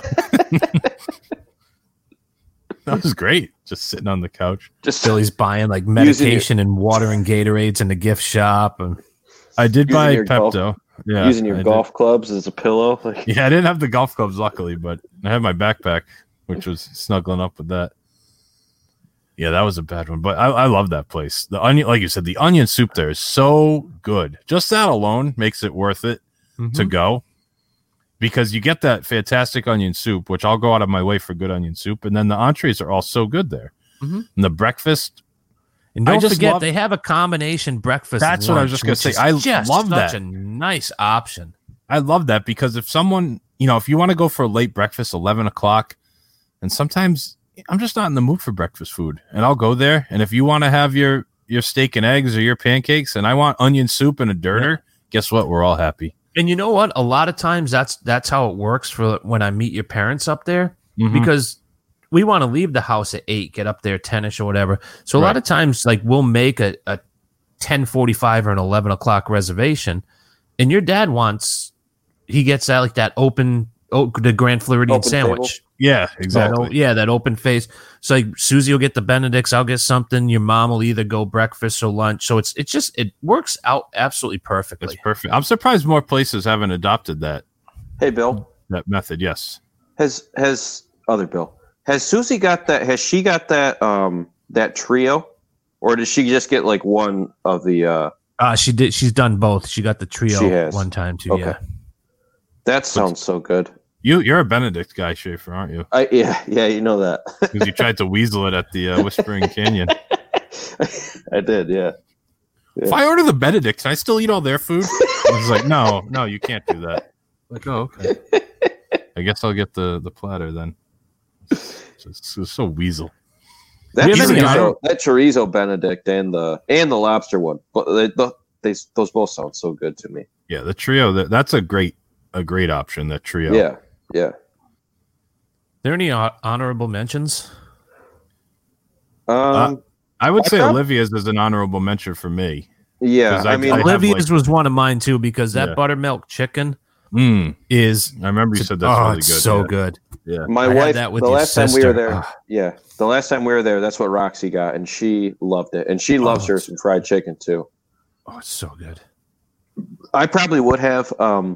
That was great. Just sitting on the couch. Just Billy's buying like medication and water and Gatorades in the gift shop. And I did Using buy your golf- Pepto. Yeah, using your I golf clubs as a pillow. Like, did. Yeah, I didn't have the golf clubs, luckily, but I had my backpack, which was snuggling up with that. Yeah, that was a bad one, but I love that place. The onion, like you said, the onion soup there is so good. Just that alone makes it worth it to go, because you get that fantastic onion soup, which I'll go out of my way for good onion soup, and then the entrees are all so good there. And the breakfast, And don't just forget, love- they have a combination breakfast. That's and what I was lunch, just gonna which say. is I just love such that. a nice option. I love that, because if someone, if you want to go for a late breakfast, 11 o'clock, and sometimes I'm just not in the mood for breakfast food, and I'll go there. And if you want to have your steak and eggs or your pancakes, and I want onion soup and a dirter, guess what? We're all happy. And you know what? A lot of times that's how it works for when I meet your parents up there, because we want to leave the house at 8, get up there 10ish or whatever. So a lot of times, like, we'll make a 10:45 or an 11 o'clock reservation, and your dad he gets that like that the Grand Floridian Open sandwich. Yeah, exactly. That open face. So like Susie will get the Benedicts, I'll get something. Your mom will either go breakfast or lunch. So it works out absolutely perfectly. It's perfect. I'm surprised more places haven't adopted that hey, Bill. method. Yes. Has Susie got that? Has she got that that trio, or did she just get like one of the? She did. She's done both. She got the trio She has. one time too. Okay. Yeah. That sounds so good. You're a Benedict guy, Schaefer, aren't you? Yeah, you know that. Because you tried to weasel it at the Whispering Canyon. I did, yeah. If I order the Benedict, can I still eat all their food? I was like, no, you can't do that. Like, oh, okay. I guess I'll get the platter then. It's so weasel. That Do you have any chorizo Benedict and the lobster one, but those both sound so good to me. Yeah, the trio, that's a great option, that trio. Yeah. There any honorable mentions? I would say prob- Olivia's is an honorable mention for me. Yeah, 'Cause I mean, I have, Olivia's like- was one of mine too, because that Yeah. buttermilk chicken I is remember you said that's really it's good. so yeah. good. Yeah. my I had wife, that with the your last time we sister. were there, the last time we were there, that's what Roxy got, and she loved it, and she loves her some fried chicken too. Oh, it's so good. I probably would have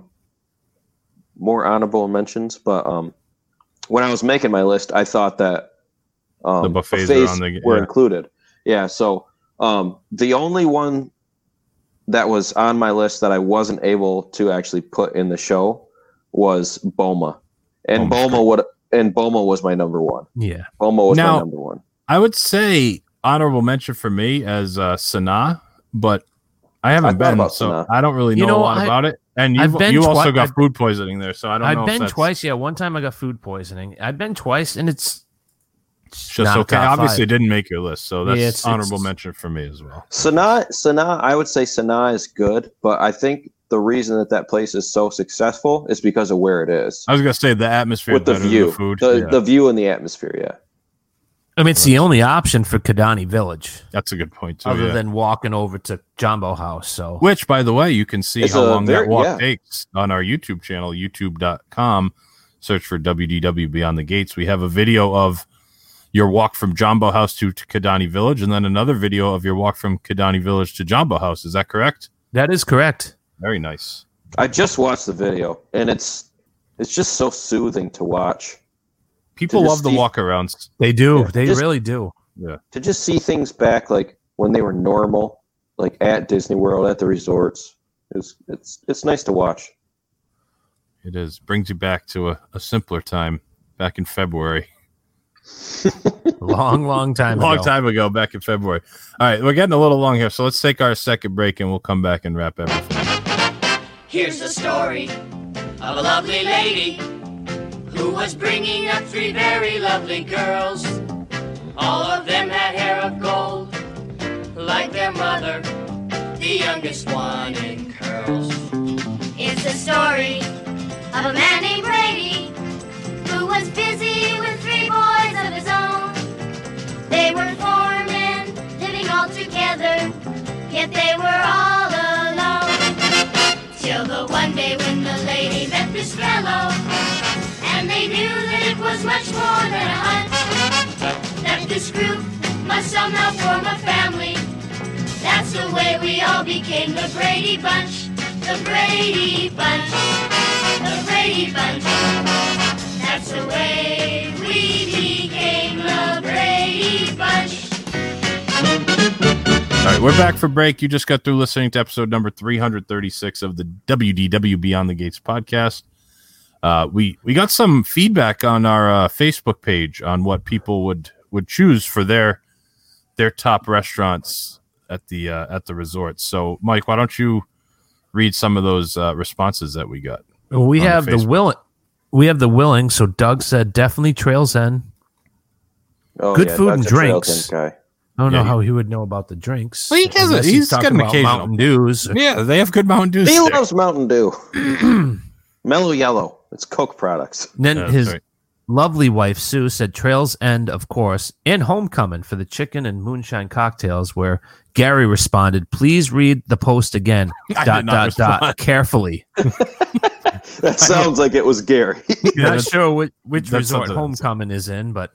more honorable mentions, but when I was making my list, I thought that The buffets are on the- were yeah. included. Yeah, so the only one that was on my list that I wasn't able to actually put in the show was Boma, and Boma was my number one. Yeah. Boma was Now- my number one. I would say honorable mention for me as Sanaa, but I haven't I thought been, about so Sanaa. I don't really know, a lot about it. And I've been you also twi- got food poisoning there, so I don't know. I've if been that's twice. Yeah, one time I got food poisoning. I've been twice, and it's just not a okay. top Obviously, it five. didn't make your list, so that's Yeah, it's- honorable mention for me as well. Sanaa, I would say Sanaa is good, but I think the reason that place is so successful is because of where it is. I was gonna say the atmosphere With the better than view, the food. the view and the atmosphere. Yeah, I mean, it's the only option for Kidani Village, That's a good point too. other yeah. than walking over to Jumbo House. So Which, by the way, you can see It's how a long very- that walk yeah. takes on our YouTube channel, youtube.com. Search for WDW Beyond the Gates. We have a video of your walk from Jumbo House to Kidani Village, and then another video of your walk from Kidani Village to Jumbo House. Is that correct? that is correct. Very nice. I just watched the video, and it's just so soothing to watch. People To love just the see- walkarounds. They do. Yeah, They just- really do. To just see things back like when they were normal, like at Disney World, at the resorts. It's nice to watch. It is. Brings you back to a simpler time back in February. Long time Long ago. time ago, back in February. All right, we're getting a little long here, so let's take our second break and we'll come back and wrap everything. Here's the story of a lovely lady who was bringing up 3 very lovely girls. All of them had hair of gold, like their mother, the youngest one in curls. It's the story of a man named Brady who was busy with 3 boys of his own. They were 4 men living all together, yet they were all alone. Till the one day when the lady met this fellow, and they knew that it was much more than a hunch, that this group must somehow form a family. That's the way we all became the Brady Bunch. The Brady Bunch. The Brady Bunch. That's the way we became the Brady Bunch. All right, we're back for break. You just got through listening to episode number 336 of the WDW Beyond the Gates podcast. We got some feedback on our Facebook page on what people would choose for their top restaurants at the resort. So, Mike, why don't you read some of those responses that we got? We have the willing. We have the willing. So Doug said definitely Trails End. Oh, Good yeah, food Doug's and a Trails drinks. End guy. I don't know how he would know about the drinks. Well, he has Unless he's got talking an about occasional Mountain Dews. Yeah, they have good Mountain Dews. He there. loves Mountain Dew. Mellow Yellow. It's Coke products. And then Yeah, his right. lovely wife Sue said Trails End, of course, and Homecoming for the chicken and moonshine cocktails. Where Gary responded, "Please read the post again." I did not respond. Carefully. That sounds like it was Gary. Not sure which That resort sounds like- Homecoming is in, but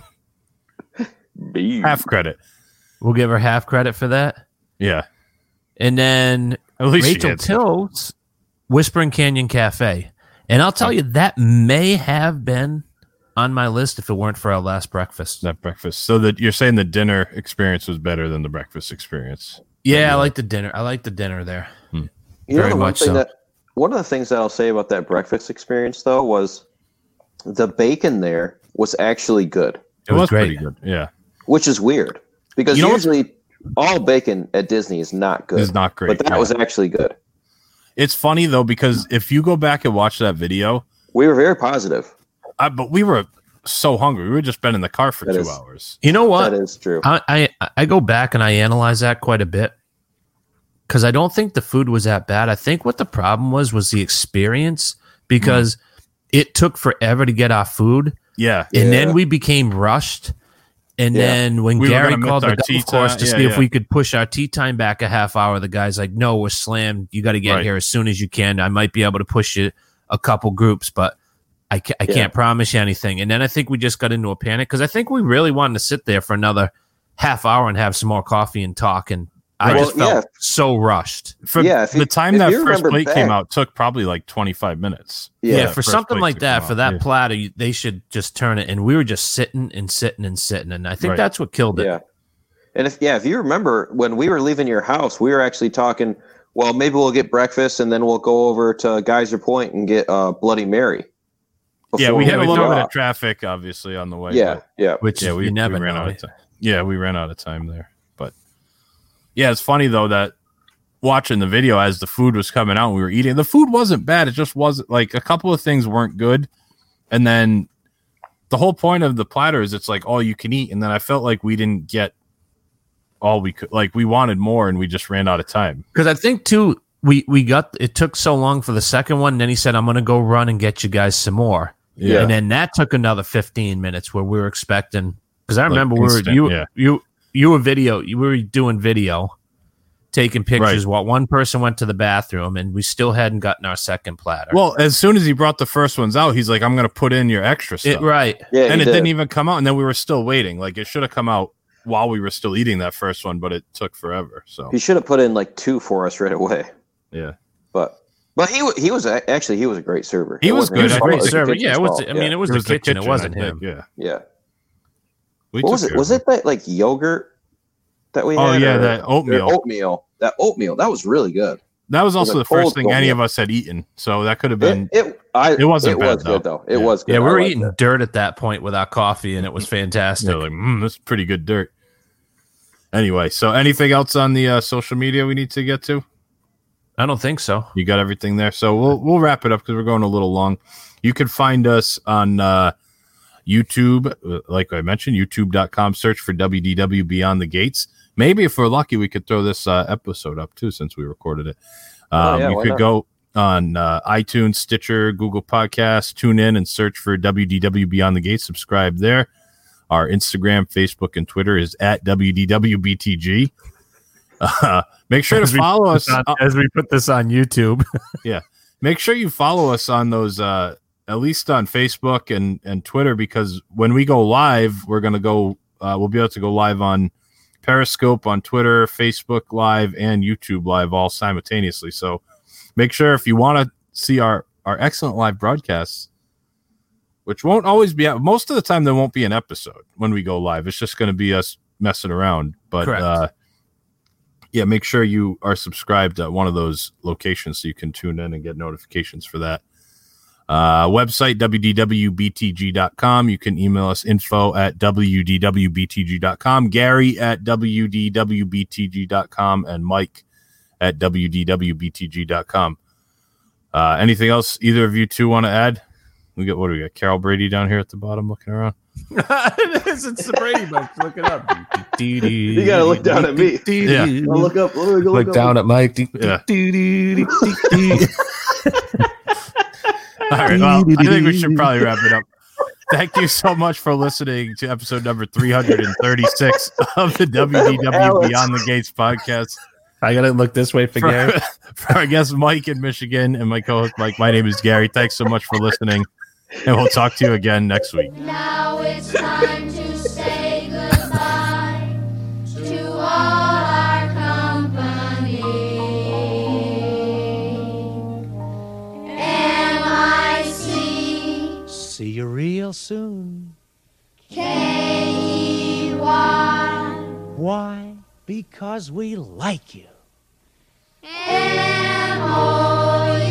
half credit. we'll give her half credit for that. Yeah, And then at least she Rachel had Tills, Whispering Canyon Cafe. And I'll tell you, that may have been on my list if it weren't for our last breakfast. that breakfast. So that you're saying the dinner experience was better than the breakfast experience. Yeah, I like the dinner. I like the dinner there. You know, Very the one much thing so. that one of the things that I'll say about that breakfast experience though was the bacon there was actually good, It was great. pretty good. Yeah, which is weird because You know what's- usually all bacon at Disney is not good. It's not great, but that yeah. was actually good. it's funny though because if you go back and watch that video, We were very positive. but we were so hungry. We were just been in the car for That 2 is- hours. You know what? That is true. I go back and I analyze that quite a bit because I don't think the food was that bad. I think what the problem was the experience because it took forever to get our food. Yeah, And then we became rushed. And Yeah. then when We were Gary gonna miss called our the tea golf course to time. see Yeah, if we could push our tea time back a half hour, the guy's like, "No, we're slammed. You got to get Right. here as soon as you can. I might be able to push you a couple groups, but I can't promise you anything." And then I think we just got into a panic because I think we really wanted to sit there for another half hour and have some more coffee and talk. And I Well, just felt yeah. so rushed. For Yeah, if the you- time if that you first remember plate back- came out took probably like 25 minutes. Yeah, Yeah, for first something plate like to that, come for out, that yeah. platter, they should just turn it. And we were just sitting and sitting and sitting. And I think Right. that's what killed it. Yeah. And if you remember when we were leaving your house, we were actually talking, well, maybe we'll get breakfast and then we'll go over to Geyser Point and get Bloody Mary. Yeah, before we had a took little bit off. of traffic, obviously, on the way. Yeah, but- yeah. Which yeah, you never ran know. out of time. Yeah, we ran out of time there. But yeah, it's funny though that watching the video as the food was coming out, we were eating. The food wasn't bad. It just wasn't like a couple of things weren't good, and then the whole point of the platter is it's like all you can eat. And then I felt like we didn't get all we could. Like we wanted more, and we just ran out of time. Because I think too, we got it took so long for the second one. And then he said, "I'm going to go run and get you guys some more." Yeah. And then that took another 15 minutes where we were expecting. Because I remember instant, yeah. you were doing video, taking pictures while one person went to the bathroom, and we still hadn't gotten our second platter. Well, as soon as he brought the first ones out, he's like, "I'm going to put in your extra stuff." Right. Yeah, and he it did. didn't even come out, and then we were still waiting. Like it should have come out while we were still eating that first one, but it took forever. So He should have put in like 2 for us right away. yeah, But he was actually he was a great server. He It was wasn't good. his He was a fault, great it was the server. kitchen's Yeah, it was. fault. I mean, it was, the kitchen. It wasn't I him. think, yeah. Yeah. We What took was it? care Was of it that like yogurt that we had? Oh, yeah, or- that oatmeal. or oatmeal. That oatmeal. That was really good. That was It was also a the first cold thing any oatmeal. of us had eaten, so that could have been. It wasn't It bad, was good though. It Yeah. was good. Yeah, we I were liked eating it. dirt at that point with our coffee, and it was fantastic. They're like, this is pretty good dirt. Anyway, so anything else on the social media we need to get to? I don't think so. You got everything there. So we'll wrap it up because we're going a little long. You can find us on YouTube, like I mentioned, youtube.com. Search for WDW Beyond the Gates. Maybe if we're lucky, we could throw this episode up too, since we recorded it. You could go on iTunes, Stitcher, Google Podcasts, tune in and search for WDW Beyond the Gates. Subscribe there. Our Instagram, Facebook, and Twitter is at WDWBTG. Make sure to follow us as we put this on YouTube. Yeah. Make sure you follow us on those, at least on Facebook and Twitter, because when we go live, we're going to go, we'll be able to go live on Periscope, on Twitter, Facebook Live, and YouTube Live all simultaneously. So make sure if you want to see our excellent live broadcasts, which won't always be, most of the time there won't be an episode when we go live. It's just going to be us messing around. But yeah, make sure you are subscribed at one of those locations so you can tune in and get notifications for that. Website, wdwbtg.com. You can email us info@wdwbtg.com, Gary at wdwbtg.com, and Mike at wdwbtg.com. Anything else either of you two want to add? We got Carol Brady down here at the bottom looking around. It's the Brady Bunch. Look it up. You gotta look down at me. Yeah. I'll look up. Look down at Mike. Yeah. All right. Well, I think we should probably wrap it up. Thank you so much for listening to episode number 336 of the WDW Beyond the Gates podcast. I gotta look this way for Gary. For our guest Mike in Michigan and my co-host Mike, my name is Gary. Thanks so much for listening, and we'll talk to you again next week. Now it's time to say goodbye to all our company. M-I-C See you real soon. K-E-Y Why? Because we like you. M-O-U